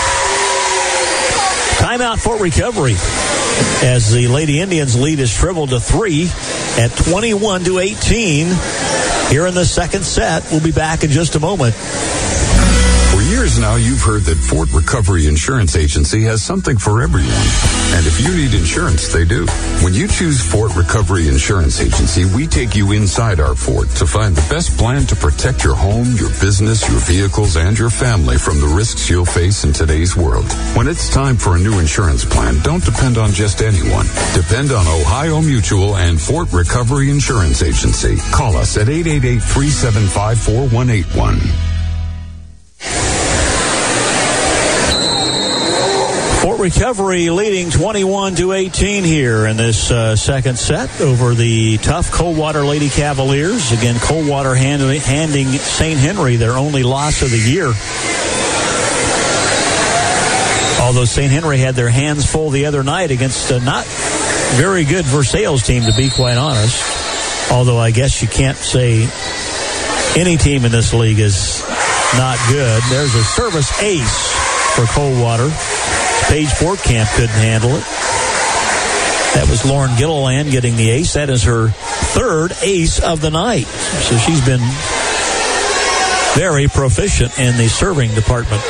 Speaker 3: Timeout, Fort Recovery, as the Lady Indians lead is shriveled to 3 at 21-18 here in the second set. We'll be back in just a moment.
Speaker 8: For years now, you've heard that Fort Recovery Insurance Agency has something for everyone. And if you need insurance, they do. When you choose Fort Recovery Insurance Agency, we take you inside our fort to find the best plan to protect your home, your business, your vehicles, and your family from the risks you'll face in today's world. When it's time for a new insurance plan, don't depend on just anyone. Depend on Ohio Mutual and Fort Recovery Insurance Agency. Call us at 888-375-4181.
Speaker 3: Fort Recovery leading 21-18 here in this second set over the tough Coldwater Lady Cavaliers. Again, Coldwater handing St. Henry their only loss of the year. Although St. Henry had their hands full the other night against a not very good Versailles team, to be quite honest. Although I guess you can't say any team in this league is not good. There's a service ace for Coldwater. Paige Fortcamp couldn't handle it. That was Lauren Gilliland getting the ace. That is her third ace of the night. So she's been very proficient in the serving department.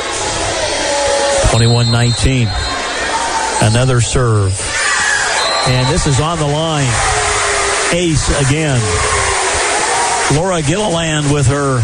Speaker 3: 21-19. Another serve. And this is on the line. Ace again. Laura Gilliland with her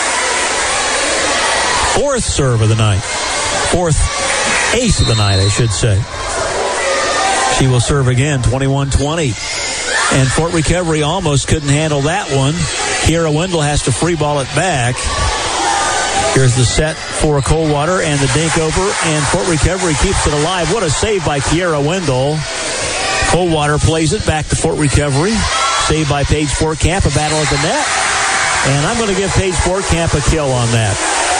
Speaker 3: fourth serve of the night. Fourth ace of the night, I should say. She will serve again, 21-20. And Fort Recovery almost couldn't handle that one. Kiera Wendell has to free ball it back. Here's the set for Coldwater and the dink over, and Fort Recovery keeps it alive. What a save by Kiera Wendell. Coldwater plays it back to Fort Recovery. Saved by Paige Fortcamp, a battle at the net. And I'm going to give Paige Fortcamp a kill on that.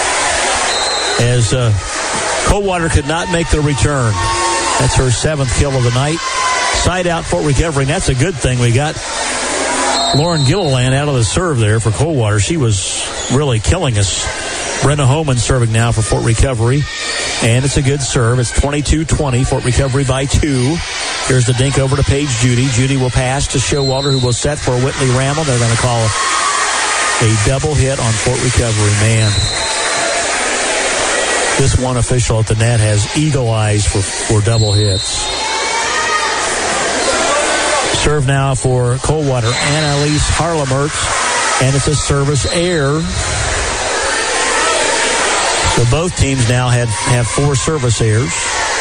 Speaker 3: As Coldwater could not make the return. That's her seventh kill of the night. Side out Fort Recovery, and that's a good thing. We got Lauren Gilliland out of the serve there for Coldwater. She was really killing us. Brenna Homan serving now for Fort Recovery. And it's a good serve. It's 22-20. Fort Recovery by 2. Here's the dink over to Paige Judy. Judy will pass to Showalter, who will set for Whitley Rammel. They're going to call a double hit on Fort Recovery. Man, this one official at the net has eagle eyes for double hits. Serve now for Coldwater, Annalise Harlemert, and it's a service error. So both teams now have 4 service errors.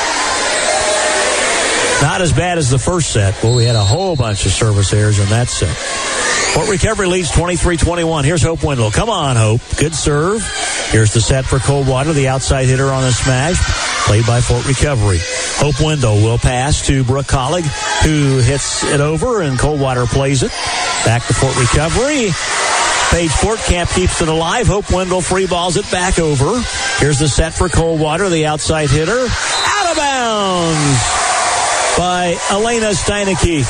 Speaker 3: Not as bad as the first set. Well, we had a whole bunch of service errors in that set. Fort Recovery leads 23-21. Here's Hope Wendell. Come on, Hope. Good serve. Here's the set for Coldwater, the outside hitter on the smash, played by Fort Recovery. Hope Wendell will pass to Brooke Collig, who hits it over, and Coldwater plays it. Back to Fort Recovery. Paige Fortcamp keeps it alive. Hope Wendell free balls it back over. Here's the set for Coldwater, the outside hitter. Out of bounds by Elena Steinecke.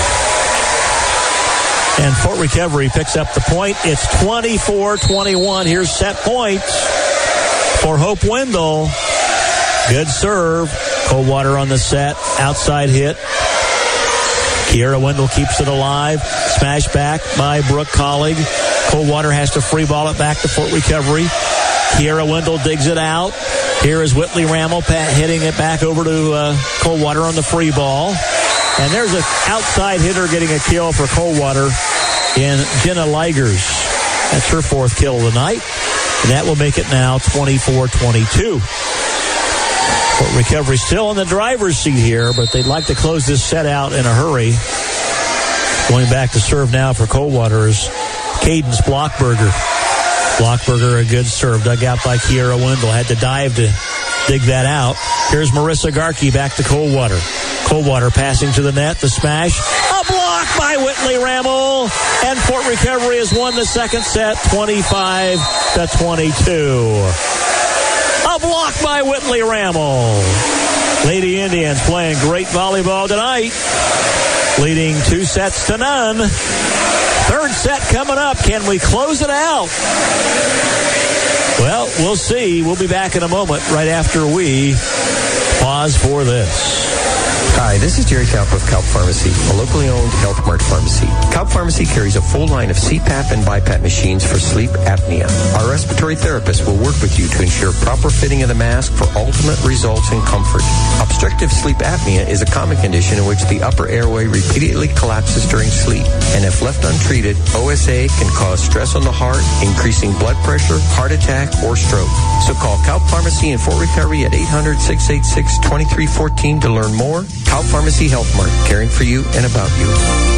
Speaker 3: And Fort Recovery picks up the point. It's 24-21. Here's set points for Hope Wendell. Good serve. Coldwater on the set. Outside hit. Kiera Wendell keeps it alive. Smash back by Brooke Collig. Coldwater has to free ball it back to Fort Recovery. Kiera Wendell digs it out. Here is Whitley Rammel hitting it back over to Coldwater on the free ball. And there's an outside hitter getting a kill for Coldwater in Jenna Ligers. That's her 4th kill of the night. And that will make it now 24-22. Fort Recovery still in the driver's seat here, but they'd like to close this set out in a hurry. Going back to serve now for Coldwater is Cadence Blockberger. Blockberger, a good serve, dug out by Kiera Wendell. Had to dive to dig that out. Here's Marissa Garkey back to Coldwater. Coldwater passing to the net, the smash. A block by Whitley Rammel. And Fort Recovery has won the second set, 25-22. A block by Whitley Rammel. Lady Indians playing great volleyball tonight. Leading 2-0. Third set coming up. Can we close it out? Well, we'll see. We'll be back in a moment right after we pause for this.
Speaker 4: Hi, this is Jerry Kaup of Kaup Pharmacy, a locally owned Health Mart pharmacy. Kaup Pharmacy carries a full line of CPAP and BiPAP machines for sleep apnea. Our respiratory therapists will work with you to ensure proper fitting of the mask for ultimate results in comfort. Obstructive sleep apnea is a common condition in which the upper airway repeatedly collapses during sleep. And if left untreated, OSA can cause stress on the heart, increasing blood pressure, heart attack, or stroke. So call Kaup Pharmacy in Fort Recovery at 800-686-2314 to learn more. Kaup Pharmacy Health Mart, caring for you and about you.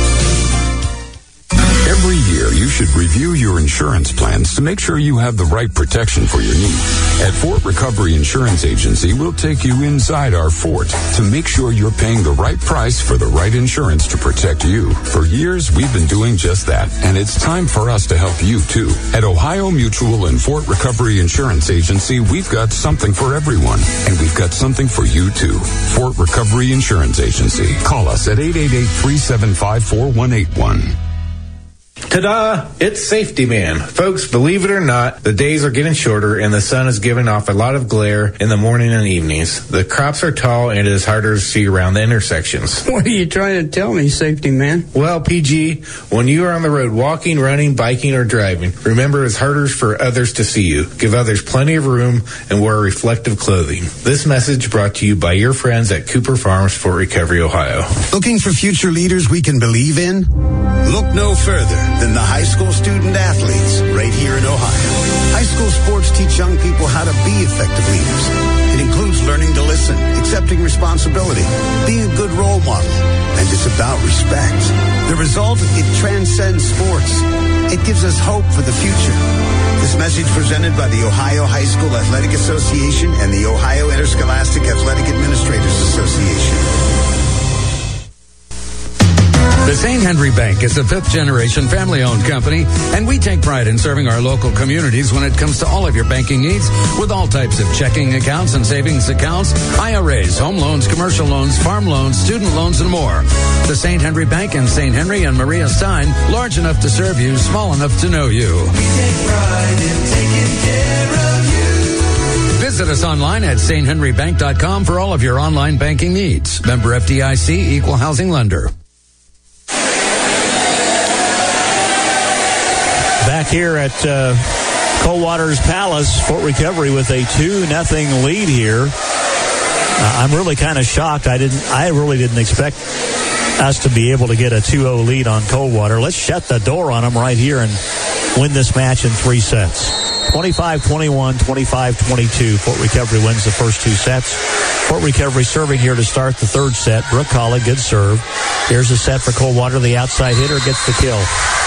Speaker 8: Every year, you should review your insurance plans to make sure you have the right protection for your needs. At Fort Recovery Insurance Agency, we'll take you inside our fort to make sure you're paying the right price for the right insurance to protect you. For years, we've been doing just that, and it's time for us to help you, too. At Ohio Mutual and Fort Recovery Insurance Agency, we've got something for everyone, and we've got something for you, too. Fort Recovery Insurance Agency. Call us at 888-375-4181.
Speaker 11: Ta-da! It's Safety Man. Folks, believe it or not, the days are getting shorter and the sun is giving off a lot of glare in the morning and evenings. The crops are tall and it is harder to see around the intersections.
Speaker 12: What are you trying to tell me, Safety Man?
Speaker 11: Well, PG, when you are on the road walking, running, biking, or driving, remember it's harder for others to see you. Give others plenty of room and wear reflective clothing. This message brought to you by your friends at Cooper Farms, Fort Recovery, Ohio.
Speaker 9: Looking for future leaders we can believe in? Look no further than the high school student athletes right here in Ohio. High school sports teach young people how to be effective leaders. It includes learning to listen, accepting responsibility, being a good role model, and it's about respect. The result, it transcends sports. It gives us hope for the future. This message presented by the Ohio High School Athletic Association and the Ohio Interscholastic Athletic Administrators Association.
Speaker 6: The St. Henry Bank is a fifth-generation family-owned company, and we take pride in serving our local communities when it comes to all of your banking needs with all types of checking accounts and savings accounts, IRAs, home loans, commercial loans, farm loans, student loans, and more. The St. Henry Bank in St. Henry and Maria Stein, large enough to serve you, small enough to know you.
Speaker 10: We take pride in taking care of you.
Speaker 6: Visit us online at sthenrybank.com for all of your online banking needs. Member FDIC, Equal Housing Lender.
Speaker 3: Back here at Coldwater's Palace, Fort Recovery with a 2-0 lead here. I'm really kind of shocked. I really didn't expect us to be able to get a 2-0 lead on Coldwater. Let's shut the door on them right here and win this match in 3 sets. 25-21, 25-22. Fort Recovery wins the first 2 sets. Fort Recovery serving here to start the 3rd set. Brooke Collig, good serve. Here's a set for Coldwater. The outside hitter gets the kill.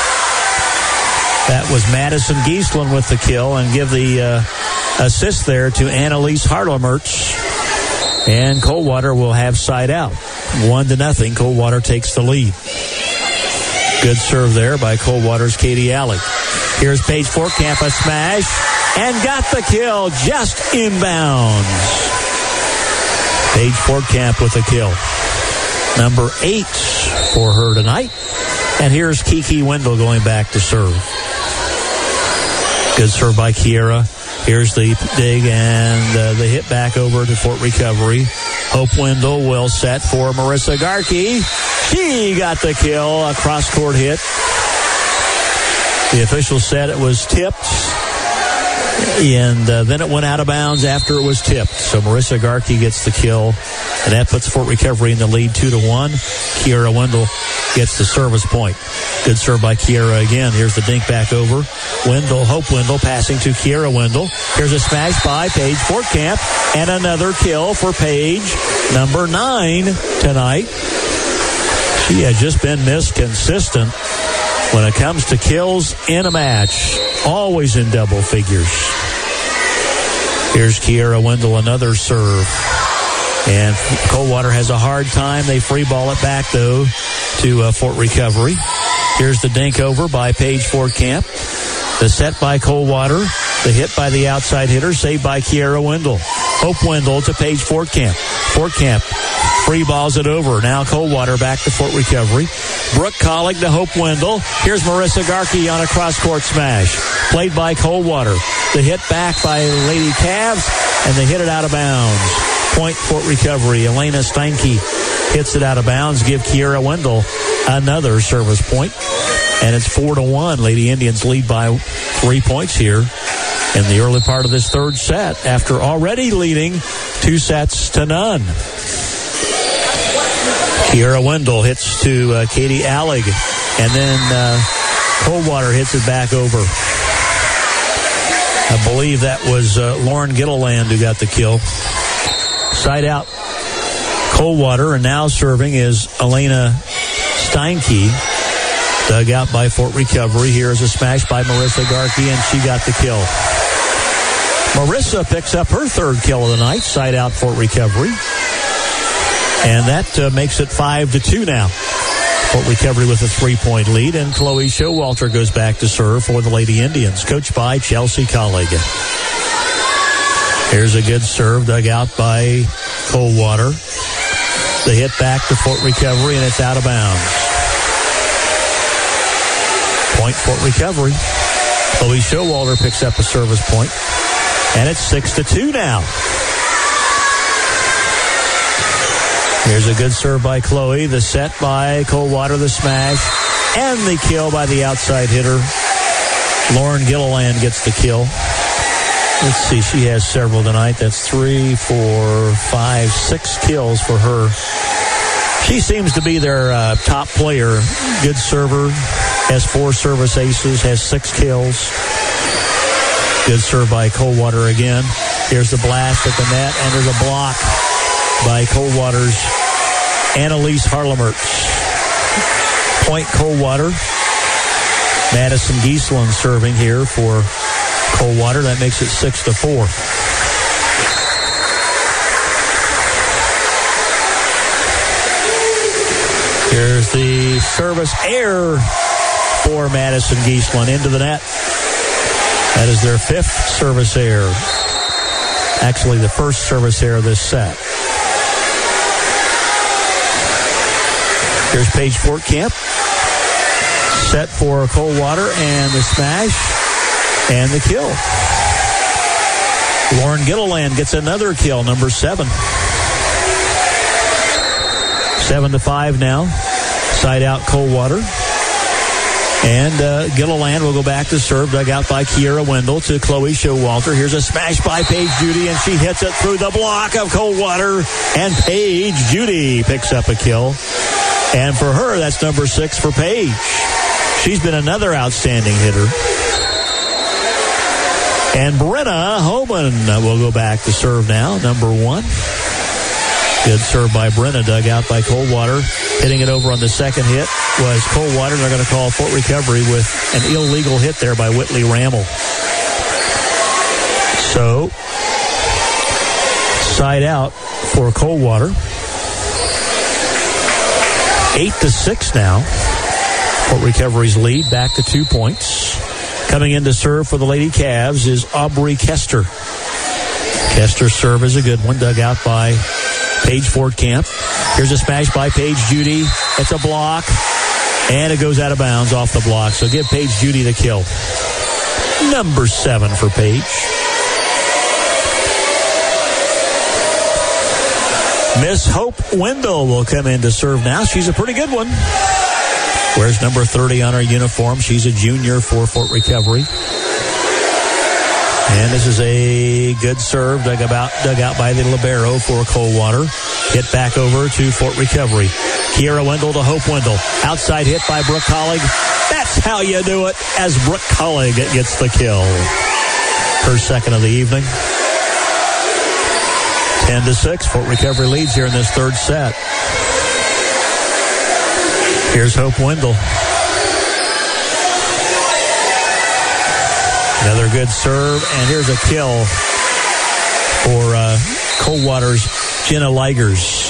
Speaker 3: That was Madison Giesland with the kill, and give the assist there to Annalise Harlemertz. And Coldwater will have side out. 1-0. Coldwater takes the lead. Good serve there by Coldwater's Katie Allig. Here's Paige Fortcamp, a smash, and got the kill just inbounds. Paige Fortcamp with a kill. Number 8 for her tonight. And here's Kiki Wendell going back to serve. Good serve by Kiera. Here's the dig and the hit back over to Fort Recovery. Hope Wendell well set for Marissa Garkey. She got the kill, a cross-court hit. The official said it was tipped, and then it went out of bounds after it was tipped. So Marissa Garkey gets the kill, and that puts Fort Recovery in the lead 2-1. Kiera Wendell gets the service point. Good serve by Kiera again. Here's the dink back over. Wendell, Hope Wendell passing to Kiera Wendell. Here's a smash by Paige Fortcamp, and another kill for Paige, number 9 tonight. She has just been inconsistent when it comes to kills in a match, always in double figures. Here's Kiera Wendell, another serve. And Coldwater has a hard time. They free ball it back, though, to Fort Recovery. Here's the dink over by Paige Fortcamp. The set by Coldwater. The hit by the outside hitter, saved by Kiera Wendell. Hope Wendell to Paige Fortcamp. Fortcamp free balls it over. Now Coldwater back to Fort Recovery. Brooke Collig to Hope Wendell. Here's Marissa Garkey on a cross-court smash. Played by Coldwater. The hit back by Lady Cavs, and they hit it out of bounds. Point Fort Recovery. Elena Steinke hits it out of bounds. Give Kiera Wendell another service point. And it's 4-1. Lady Indians lead by 3 points here in the early part of this 3rd set after already leading 2 sets to none. Kiera Wendell hits to Katie Allig, and then Coldwater hits it back over. I believe that was Lauren Gittleland who got the kill. Side out Coldwater, and now serving is Elena Steinke. Dug out by Fort Recovery. Here's a smash by Marissa Garkey, and she got the kill. Marissa picks up her 3rd kill of the night. Side out Fort Recovery. And that makes it 5-2 now. Fort Recovery with a 3-point lead, and Chloe Showalter goes back to serve for the Lady Indians, coached by Chelsea Collig. Here's a good serve dug out by Coldwater. The hit back to Fort Recovery, and it's out of bounds. Point Fort Recovery. Chloe Showalter picks up a service point. And it's 6-2 now. Here's a good serve by Chloe. The set by Coldwater, the smash. And the kill by the outside hitter. Lauren Gilliland gets the kill. Let's see, she has several tonight. That's 3, 4, 5, 6 kills for her. She seems to be their top player. Good server. Has 4 service aces. Has 6 kills. Good serve by Coldwater again. Here's the blast at the net, and there's a block by Coldwater's Annalise Harlemertz. Point Coldwater. Madison Giesland serving here for Coldwater. That makes it 6-4. Here's the service error for Madison Giesland into the net. That is their 5th service error. Actually, the first service error of this set. Here's Paige Fortcamp. Set for Coldwater, and the smash, and the kill. Lauren Gilliland gets another kill, number 7. 7-5 now. Side out Coldwater. And Gilliland will go back to serve, dug out by Kiera Wendell to Chloe Showalter. Here's a smash by Paige Judy, and she hits it through the block of Coldwater. And Paige Judy picks up a kill. And for her, that's number 6 for Paige. She's been another outstanding hitter. And Brenna Homan will go back to serve now, number 1. Good serve by Brenna, dug out by Coldwater. Hitting it over on the second hit was Coldwater. They're going to call Fort Recovery with an illegal hit there by Whitley Rammel. So, side out for Coldwater. 8-6 now. Fort Recovery's lead back to 2 points. Coming in to serve for the Lady Cavs is Aubrey Kester. Kester's serve is a good one, dug out by Paige Fortcamp. Here's a smash by Paige Judy. It's a block, and it goes out of bounds off the block. So give Paige Judy the kill. Number 7 for Paige. Miss Hope Wendell will come in to serve now. She's a pretty good one. Wears number 30 on her uniform. She's a junior for Fort Recovery. And this is a good serve, dug out by the libero for Coldwater. Hit back over to Fort Recovery. Kiera Wendell to Hope Wendell. Outside hit by Brooke Collig. That's how you do it, as Brooke Collig gets the kill. Her second of the evening. 10-6. Fort Recovery leads here in this third set. Here's Hope Wendell. Another good serve, and here's a kill for Coldwater's Jenna Ligers.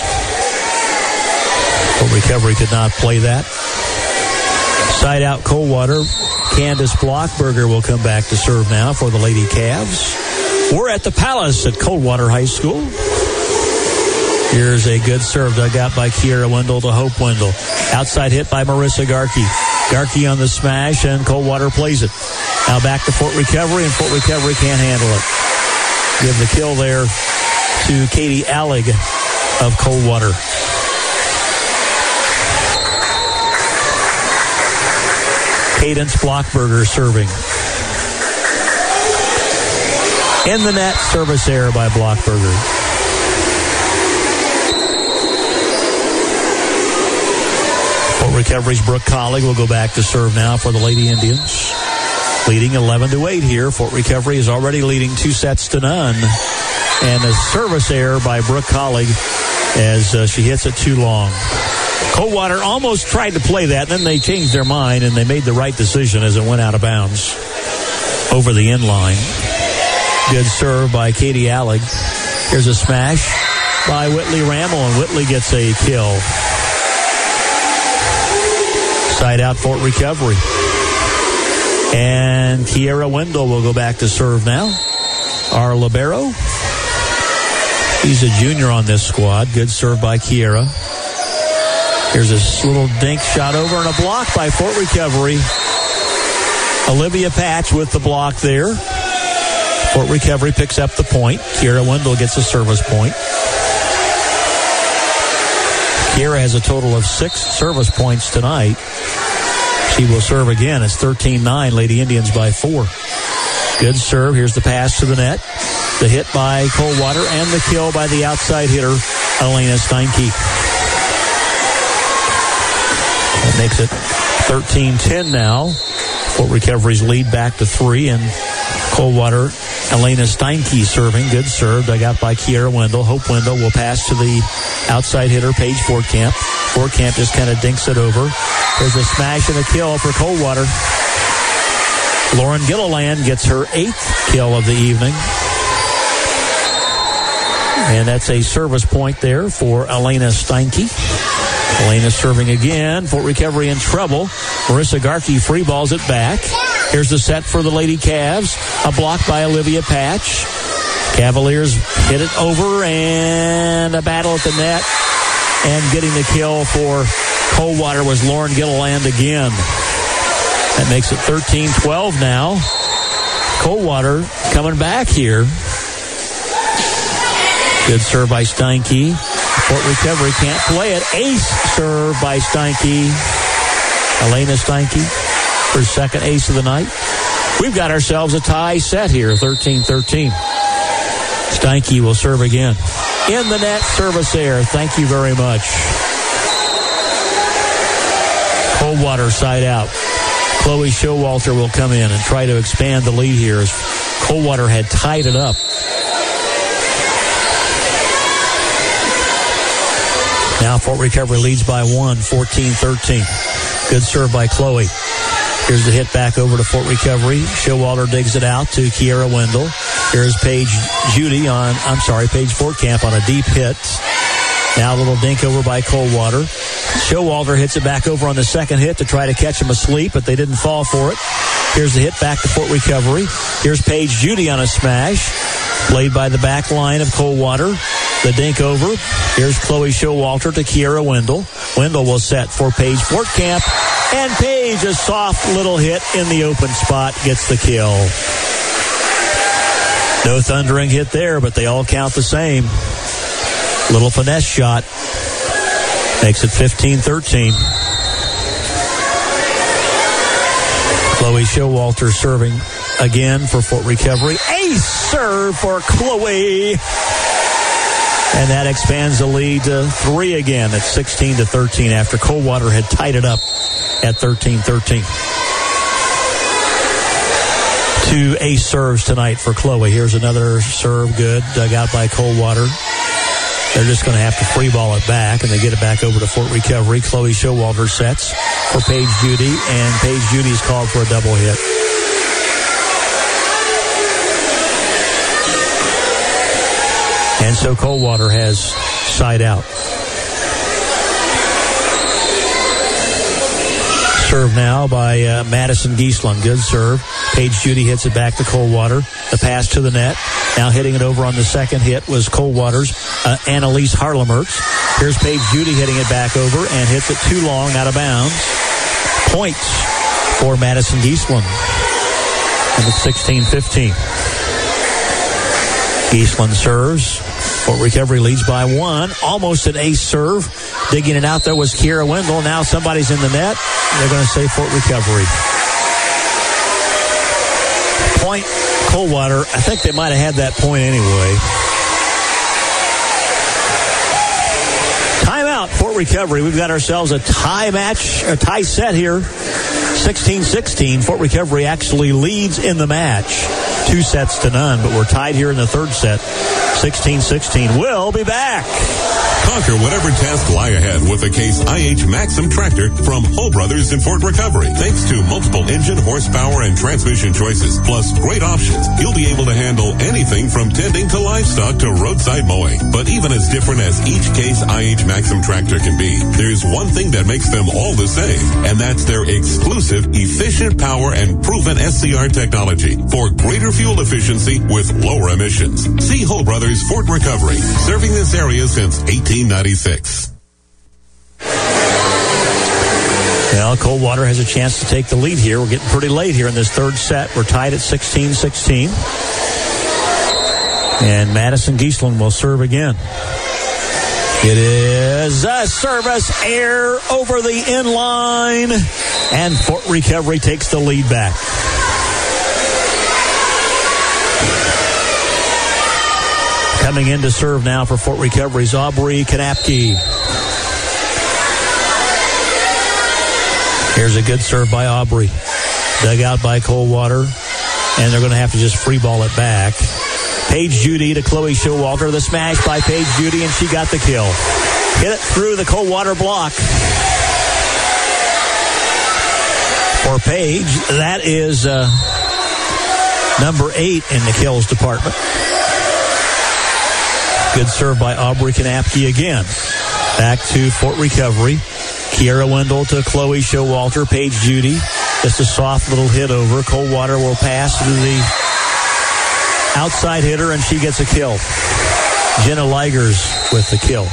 Speaker 3: Fort Recovery could not play that. Side out Coldwater. Candace Blockberger will come back to serve now for the Lady Cavs. We're at the Palace at Coldwater High School. Here's a good serve dug out by Kiera Wendell to Hope Wendell. Outside hit by Marissa Garkey. Garkey on the smash, and Coldwater plays it. Now back to Fort Recovery, and Fort Recovery can't handle it. Give the kill there to Katie Allig of Coldwater. Cadence Blockberger serving. In the net, service error by Blockberger. Fort Recovery's Brooke Collig will go back to serve now for the Lady Indians. Leading 11-8 here. Fort Recovery is already leading 2-0. And a service error by Brooke Collig as she hits it too long. Coldwater almost tried to play that, and then they changed their mind, and they made the right decision as it went out of bounds over the end line. Good serve by Katie Allig. Here's a smash by Whitley Rammel, and Whitley gets a kill. Side out Fort Recovery. And Kiera Wendell will go back to serve now. Our libero. He's a junior on this squad. Good serve by Kiera. Here's a little dink shot over and a block by Fort Recovery. Olivia Patch with the block there. Fort Recovery picks up the point. Kiera Wendell gets a service point. Kiera has a total of 6 service points tonight. She will serve again. It's 13-9. Lady Indians by 4. Good serve. Here's the pass to the net. The hit by Coldwater and the kill by the outside hitter, Elena Steinke. That makes it 13-10 now. Fort Recovery's lead back to 3, and Coldwater, Elena Steinke serving. Good serve. Dug out by Kiera Wendell. Hope Wendell will pass to the outside hitter, Paige Fortcamp. Fortcamp just kind of dinks it over. There's a smash and a kill for Coldwater. Lauren Gilliland gets her 8th kill of the evening. And that's a service point there for Elena Steinke. Elena serving again. Fort Recovery in trouble. Marissa Garkey free balls it back. Here's the set for the Lady Cavs. A block by Olivia Patch. Cavaliers hit it over, and a battle at the net. And getting the kill for Coldwater was Lauren Gilliland again. That makes it 13-12 now. Coldwater coming back here. Good serve by Steinke. Fort Recovery can't play it. Ace serve by Steinke. Elena Steinke, her second ace of the night. We've got ourselves a tie set here, 13-13. Steinke will serve again. In the net, service there. Thank you very much. Coldwater side out. Chloe Showalter will come in and try to expand the lead here as Coldwater had tied it up. Now Fort Recovery leads by 1, 14-13. Good serve by Chloe. Here's the hit back over to Fort Recovery. Showalter digs it out to Kiera Wendell. Here's Paige Fortcamp on a deep hit. Now a little dink over by Coldwater. Showalter hits it back over on the second hit to try to catch him asleep, but they didn't fall for it. Here's the hit back to Fort Recovery. Here's Paige Judy on a smash. Played by the back line of Coldwater. The dink over. Here's Chloe Showalter to Kiera Wendell. Wendell will set for Paige Fortcamp. And Paige, a soft little hit in the open spot, gets the kill. No thundering hit there, but they all count the same. Little finesse shot. Makes it 15-13. Chloe Showalter serving again for Fort Recovery. Ace serve for Chloe. And that expands the lead to 3 again. It's 16-13 after Coldwater had tied it up at 13-13. 2 ace serves tonight for Chloe. Here's another serve, good. Dug out by Coldwater. They're just going to have to free ball it back, and they get it back over to Fort Recovery. Chloe Showalter sets for Paige Judy, and Paige Judy's called for a double hit. And so Coldwater has side out. Serve now by Madison Geesland. Good serve. Paige Judy hits it back to Coldwater. The pass to the net. Now hitting it over on the second hit was Coldwater's Annalise Harlemertz. Here's Paige Judy hitting it back over and hits it too long out of bounds. Points for Madison Geesland. And it's 16-15. Geesland serves. Fort Recovery leads by 1. Almost an ace serve. Digging it out there was Kiera Wendell. Now somebody's in the net. They're going to say Fort Recovery. Point Coldwater. I think they might have had that point anyway. Timeout, Fort Recovery. We've got ourselves a tie match, a tie set here. 16-16. Fort Recovery actually leads in the match. 2 sets to none, but we're tied here in the third set. 16-16. We'll be back.
Speaker 7: Conquer whatever task lie ahead with a Case IH Maxim tractor from Hull Brothers in Fort Recovery. Thanks to multiple engine, horsepower, and transmission choices, plus great options, you'll be able to handle anything from tending to livestock to roadside mowing. But even as different as each Case IH Maxim tractor can be, there's one thing that makes them all the same, and that's their exclusive, efficient power and proven SCR technology for greater fuel efficiency with lower emissions. See Hull Brothers Fort Recovery, serving this area since 1896.
Speaker 3: Well, Coldwater has a chance to take the lead here. We're getting pretty late here in this third set. We're tied at 16-16. And Madison Geisling will serve again. It is a service error over the inline. And Fort Recovery takes the lead back. Coming in to serve now for Fort Recovery's Aubrey Kanapke. Here's a good serve by Aubrey. Dug out by Coldwater. And they're going to have to just free ball it back. Paige Judy to Chloe Showalter. The smash by Paige Judy, and she got the kill. Hit it through the Coldwater block. For Paige, that is number 8 in the kills department. Good serve by Aubrey Kanapke again. Back to Fort Recovery. Kiera Wendell to Chloe Showalter. Paige Judy. Just a soft little hit over. Coldwater will pass to the outside hitter, and she gets a kill. Jenna Ligers with the kill.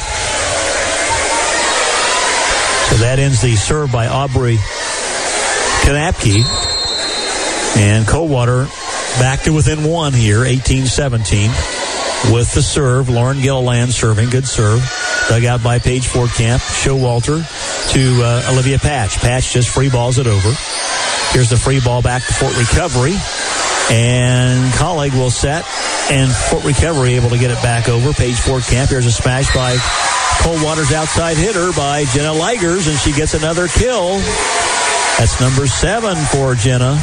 Speaker 3: So that ends the serve by Aubrey Kanapke. And Coldwater back to within 1 here, 18-17. With the serve, Lauren Gilliland serving. Good serve. Dug out by Paige Fortcamp. Showalter to Olivia Patch. Patch just free balls it over. Here's the free ball back to Fort Recovery. And Colleague will set. And Fort Recovery able to get it back over. Paige Fortcamp. Here's a smash by Coldwater's outside hitter by Jenna Ligers. And she gets another kill. That's number 7 for Jenna.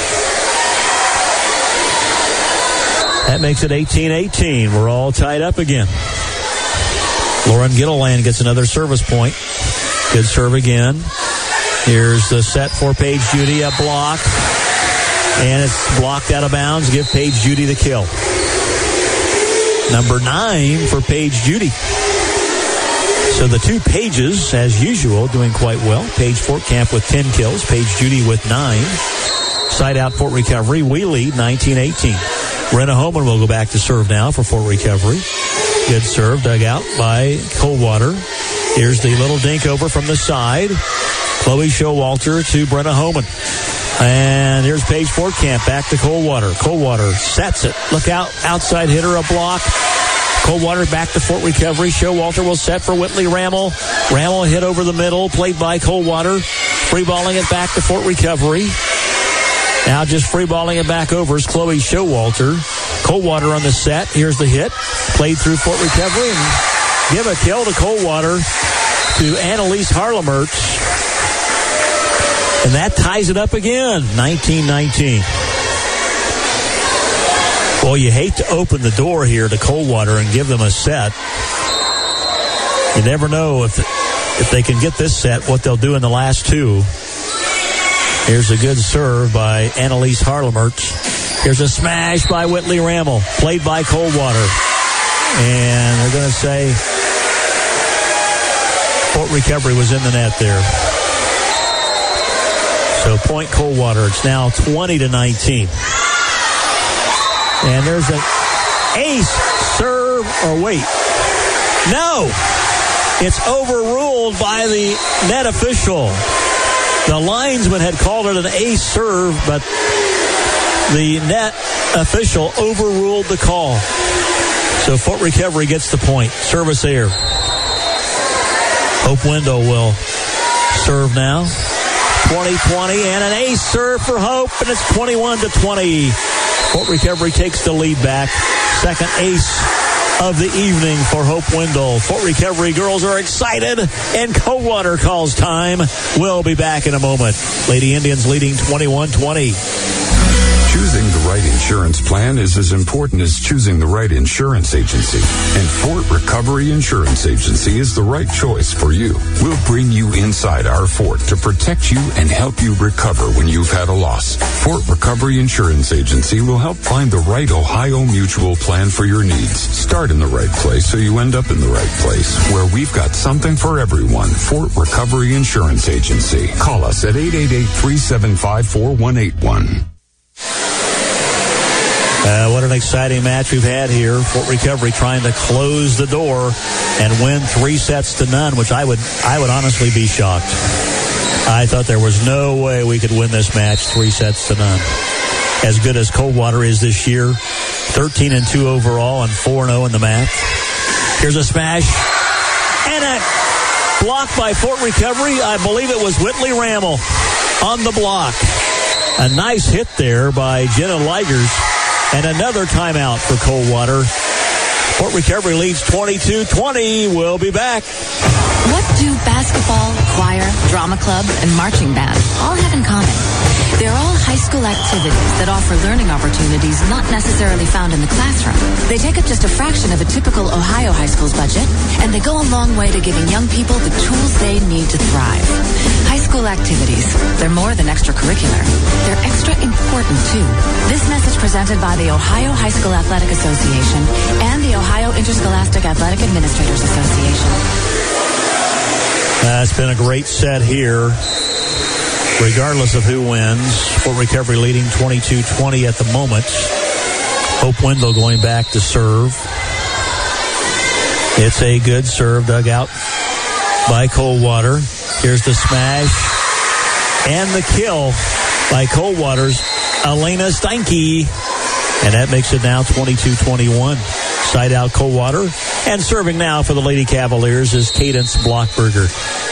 Speaker 3: That makes it 18-18. We're all tied up again. Lauren Gilliland gets another service point. Good serve again. Here's the set for Paige Judy. A block. And it's blocked out of bounds. Give Paige Judy the kill. Number 9 for Paige Judy. So the two Pages, as usual, doing quite well. Paige Fortcamp with 10 kills. Paige Judy with 9. Side out Fort Recovery. We lead 19-18. Brenna Homan will go back to serve now for Fort Recovery. Good serve dug out by Coldwater. Here's the little dink over from the side. Chloe Showalter to Brenna Homan. And here's Paige Fortcamp back to Coldwater. Coldwater sets it. Look out. Outside hitter, a block. Coldwater back to Fort Recovery. Showalter will set for Whitley Rammel. Rammel hit over the middle. Played by Coldwater. Free balling it back to Fort Recovery. Now just free balling it back over is Chloe Showalter. Coldwater on the set. Here's the hit. Played through Fort Recovery and give a kill to Coldwater to Annalise Harlemertz. And that ties it up again. 19-19. Well, you hate to open the door here to Coldwater and give them a set. You never know if they can get this set, what they'll do in the last two. Here's a good serve by Annalise Harlemertz. Here's a smash by Whitley Rammel. Played by Coldwater. And they're going to say Fort Recovery was in the net there. So point Coldwater. It's now 20-19. And there's an ace serve. Or wait. No. It's overruled by the net official. The linesman had called it an ace serve, but the net official overruled the call. So Fort Recovery gets the point. Service error. Hope Wendell will serve now. 20-20 and an ace serve for Hope, and it's 21-20. Fort Recovery takes the lead back. Second ace of the evening for Hope Wendell. Fort Recovery girls are excited, and Coldwater calls time. We'll be back in a moment. Lady Indians leading 21-20.
Speaker 8: Choosing the right insurance plan is as important as choosing the right insurance agency. And Fort Recovery Insurance Agency is the right choice for you. We'll bring you inside our fort to protect you and help you recover when you've had a loss. Fort Recovery Insurance Agency will help find the right Ohio Mutual plan for your needs. Start in the right place so you end up in the right place, where we've got something for everyone. Fort Recovery Insurance Agency. Call us at 888-375-4181.
Speaker 3: What an exciting match we've had here. Fort Recovery trying to close the door and win 3-0, which I would honestly be shocked. I thought there was no way we could win this match 3-0. As good as Coldwater is this year, 13-2 overall and 4-0 in the MAC. Here's a smash and a block by Fort Recovery. I believe it was Whitley Rammel on the block. A nice hit there by Jenna Ligers, and another timeout for Coldwater. Fort Recovery leads 22-20. We'll be back.
Speaker 13: What do basketball, choir, drama club, and marching band all have in common? They're all high school activities that offer learning opportunities not necessarily found in the classroom. They take up just a fraction of a typical Ohio high school's budget, and they go a long way to giving young people the tools they need to thrive. High school activities, they're more than extracurricular. They're extra important, too. This message presented by the Ohio High School Athletic Association and the Ohio Interscholastic Athletic Administrators Association.
Speaker 3: It's been a great set here, regardless of who wins. Fort Recovery leading 22-20 at the moment. Hope Wendell going back to serve. It's a good serve dug out by Coldwater. Here's the smash and the kill by Coldwater's Elena Steinke. And that makes it now 22-21. Side out Coldwater. And serving now for the Lady Cavaliers is Cadence Blockberger.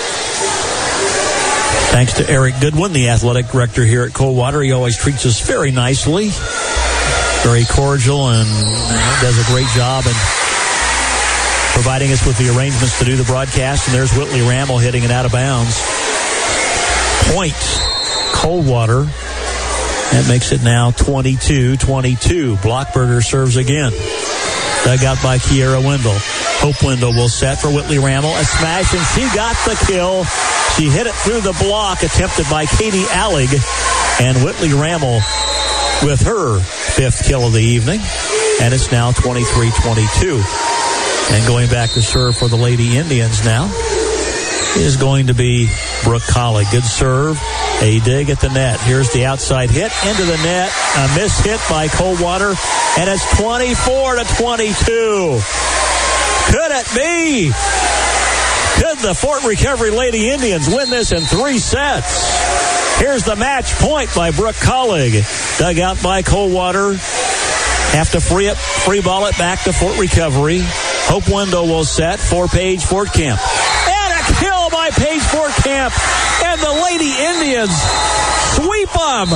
Speaker 3: Thanks to Eric Goodwin, the athletic director here at Coldwater. He always treats us very nicely. Very cordial and does a great job in providing us with the arrangements to do the broadcast. And there's Whitley Rammel hitting it out of bounds. Point Coldwater. That makes it now 22-22. Blockberger serves again. Dug out by Kiera Wendell. Hope Wendell will set for Whitley Rammel. A smash, and she got the kill. She hit it through the block attempted by Katie Allig. And Whitley Rammel with her fifth kill of the evening. And it's now 23-22. And going back to serve for the Lady Indians now is going to be Brooke Colley. Good serve. A dig at the net. Here's the outside hit into the net. A miss hit by Coldwater. And it's 24-22. Could it be? Could the Fort Recovery Lady Indians win this in 3 sets? Here's the match point by Brooke Collig. Dug out by Coldwater. Have to free ball it back to Fort Recovery. Hope Wendell will set for Paige Fortcamp. And a kill by Paige Fortcamp. And the Lady Indians sweep them.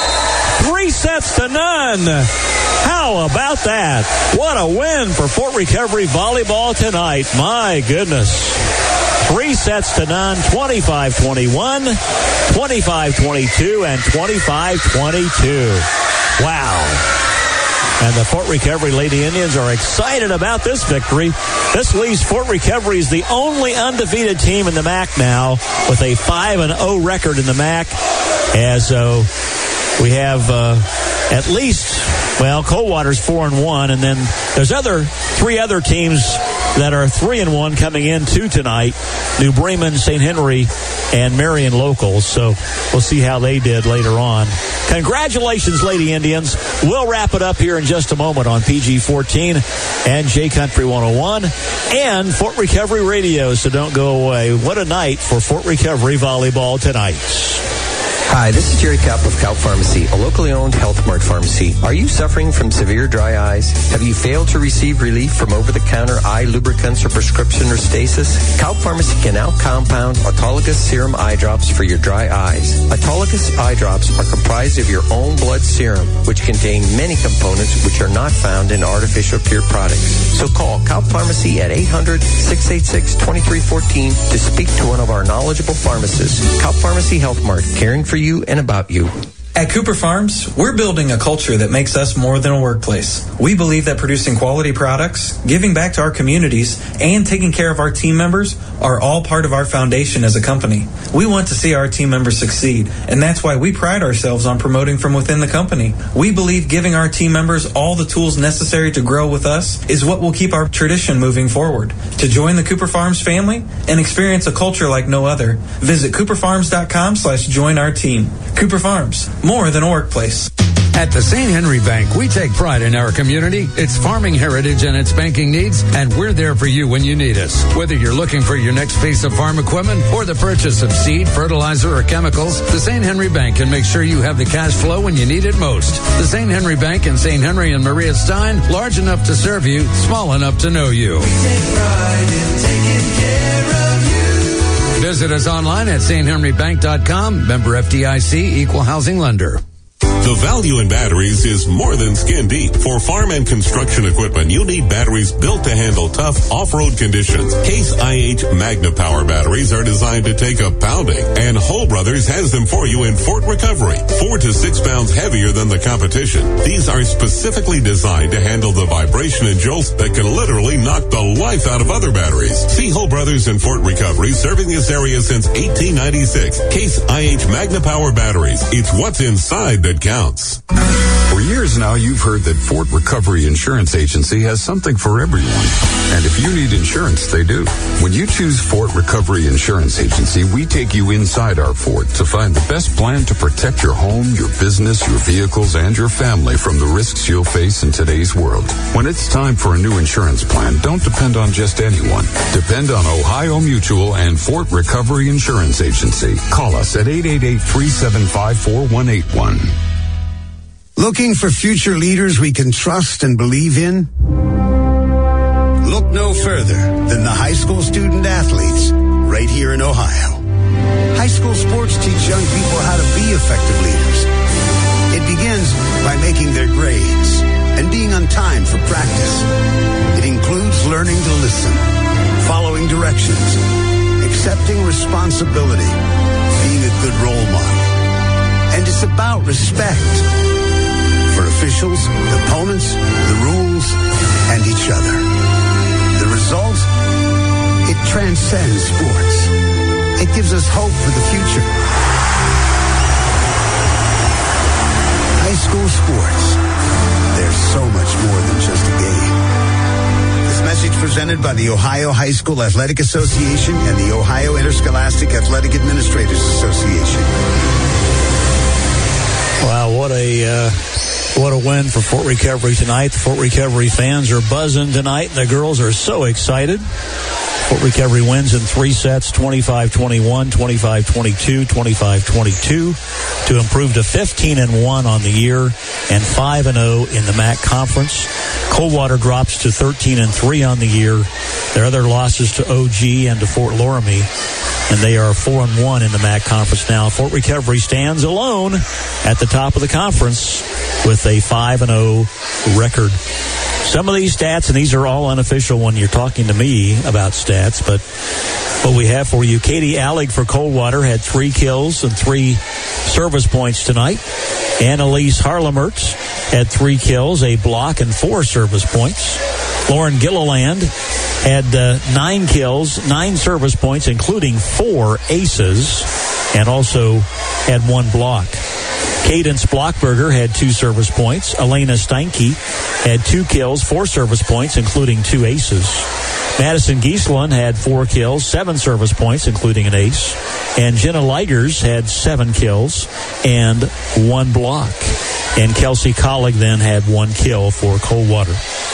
Speaker 3: 3-0. How about that? What a win for Fort Recovery volleyball tonight. My goodness. 3-0, 25-21, 25-22, and 25-22. Wow. And the Fort Recovery Lady Indians are excited about this victory. This leaves Fort Recovery as the only undefeated team in the MAC now with a 5-0 record in the MAC. As we have at least, Coldwater's 4-1, and then there's 3 other teams that are 3-1 coming in tonight. New Bremen, St. Henry, and Marion Locals. So we'll see how they did later on. Congratulations, Lady Indians. We'll wrap it up here in just a moment on PG-14 and J-Country 101 and Fort Recovery Radio. So don't go away. What a night for Fort Recovery volleyball tonight.
Speaker 4: Hi, this is Jerry Kaup of Kaup Pharmacy, a locally owned Health Mart pharmacy. Are you suffering from severe dry eyes? Have you failed to receive relief from over-the-counter eye lubricants or prescription Restasis? Kaup Pharmacy can now compound autologous serum eye drops for your dry eyes. Autologous eye drops are comprised of your own blood serum, which contain many components which are not found in artificial pure products. So call Kaup Pharmacy at 800-686-2314 to speak to one of our knowledgeable pharmacists. Kaup Pharmacy Health Mart, caring for you and about you.
Speaker 5: At Cooper Farms, we're building a culture that makes us more than a workplace. We believe that producing quality products, giving back to our communities, and taking care of our team members are all part of our foundation as a company. We want to see our team members succeed, and that's why we pride ourselves on promoting from within the company. We believe giving our team members all the tools necessary to grow with us is what will keep our tradition moving forward. To join the Cooper Farms family and experience a culture like no other, visit cooperfarms.com/join our team. Cooper Farms, more than a workplace.
Speaker 6: At the St. Henry Bank, we take pride in our community, its farming heritage, and its banking needs, and we're there for you when you need us. Whether you're looking for your next piece of farm equipment or the purchase of seed, fertilizer, or chemicals, the St. Henry Bank can make sure you have the cash flow when you need it most. The St. Henry Bank in St. Henry and Maria Stein, large enough to serve you, small enough to know you.
Speaker 10: We take pride in taking care of you.
Speaker 6: Visit us online at sthenrybank.com. Member FDIC, Equal Housing Lender.
Speaker 7: The value in batteries is more than skin deep. For farm and construction equipment, you need batteries built to handle tough off-road conditions. Case IH Magna Power batteries are designed to take a pounding, and Hull Brothers has them for you in Fort Recovery. 4 to 6 pounds heavier than the competition. These are specifically designed to handle the vibration and jolts that can literally knock the life out of other batteries. See Hull Brothers in Fort Recovery, serving this area since 1896. Case IH Magna Power batteries. It's what's inside that counts.
Speaker 8: For years now, you've heard that Fort Recovery Insurance Agency has something for everyone. And if you need insurance, they do. When you choose Fort Recovery Insurance Agency, we take you inside our fort to find the best plan to protect your home, your business, your vehicles, and your family from the risks you'll face in today's world. When it's time for a new insurance plan, don't depend on just anyone. Depend on Ohio Mutual and Fort Recovery Insurance Agency. Call us at 888-375-4181.
Speaker 9: Looking for future leaders we can trust and believe in? Look no further than the high school student athletes right here in Ohio. High school sports teach young people how to be effective leaders. It begins by making their grades and being on time for practice. It includes learning to listen, following directions, accepting responsibility, being a good role model. And it's about respect for officials, opponents, the rules, and each other. The result? It transcends sports. It gives us hope for the future. High school sports. They're so much more than just a game. This message presented by the Ohio High School Athletic Association and the Ohio Interscholastic Athletic Administrators Association.
Speaker 3: Wow, what a win for Fort Recovery tonight. The Fort Recovery fans are buzzing tonight. The girls are so excited. Fort Recovery wins in 3 sets, 25-21, 25-22, 25-22, to improve to 15-1 on the year and 5-0 in the MAC Conference. Coldwater drops to 13-3 on the year. Their other losses to OG and to Fort Loramie, and they are 4-1 in the MAC Conference now. Fort Recovery stands alone at the top of the conference with a 5-0 record. Some of these stats, and these are all unofficial when you're talking to me about stats, but what we have for you, Katie Allig for Coldwater had 3 kills and 3 service points tonight. Annalise Harlemert had 3 kills, a block, and 4 service points. Lauren Gilliland had 9 kills, 9 service points, including 4 aces, and also had 1 block. Cadence Blockberger had 2 service points. Elena Steinke had 2 kills, 4 service points, including 2 aces. Madison Giesland had 4 kills, 7 service points, including an ace. And Jenna Ligers had 7 kills and 1 block. And Kelsey Collig then had 1 kill for Coldwater.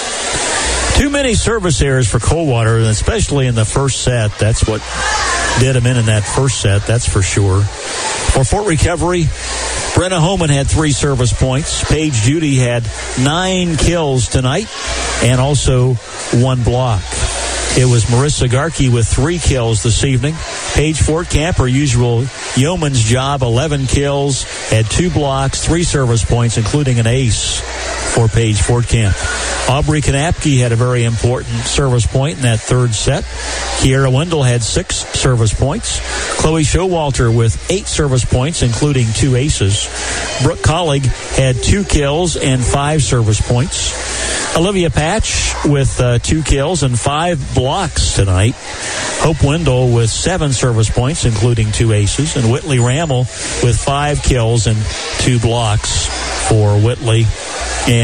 Speaker 3: Too many service errors for Coldwater, especially in the first set. That's what did them in that first set, that's for sure. For Fort Recovery, Brenna Homan had 3 service points. Paige Judy had 9 kills tonight and also 1 block. It was Marissa Garkey with 3 kills this evening. Paige Fortcamp, her usual yeoman's job, 11 kills, had 2 blocks, 3 service points, including an ace for Paige Fortcamp. Aubrey Kanapke had a very important service point in that third set. Kiera Wendell had 6 service points. Chloe Showalter with 8 service points, including 2 aces. Brooke Collig had 2 kills and 5 service points. Olivia Patch with 2 kills and 5 blocks tonight. Hope Wendell with 7 service points, including 2 aces. And Whitley Rammel with 5 kills and 2 blocks for Whitley. And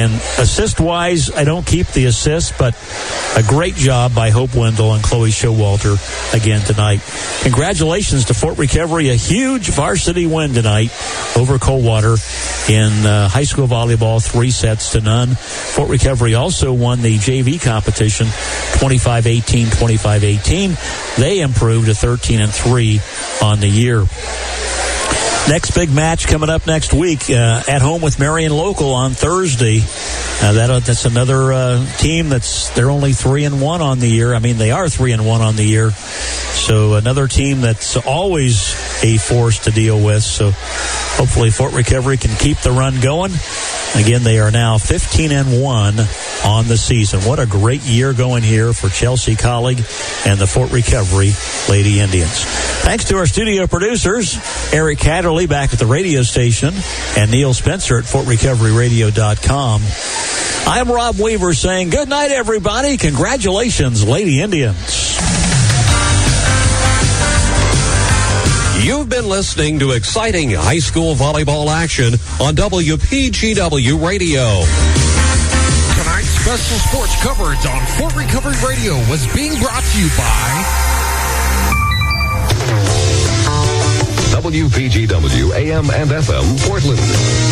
Speaker 3: And assist-wise, I don't keep the assist, but a great job by Hope Wendell and Chloe Showalter again tonight. Congratulations to Fort Recovery, a huge varsity win tonight over Coldwater in high school volleyball, 3-0. Fort Recovery also won the JV competition 25-18, 25-18. They improved to 13-3 on the year. Next big match coming up next week at home with Marion Local on Thursday. That's another team they're only 3-1 on the year. I mean, they are 3-1 on the year. So another team that's always a force to deal with. So hopefully Fort Recovery can keep the run going. Again, they are now 15-1 on the season. What a great year going here for Chelsea Colleague and the Fort Recovery Lady Indians. Thanks to our studio producers, Eric Catterley back at the radio station and Neil Spencer at FortRecoveryRadio.com. I'm Rob Weaver saying good night, everybody. Congratulations, Lady Indians.
Speaker 2: You've been listening to exciting high school volleyball action on WPGW Radio.
Speaker 1: Tonight's special sports coverage on Fort Recovery Radio was being brought to you by
Speaker 14: WPGW AM and FM Portland.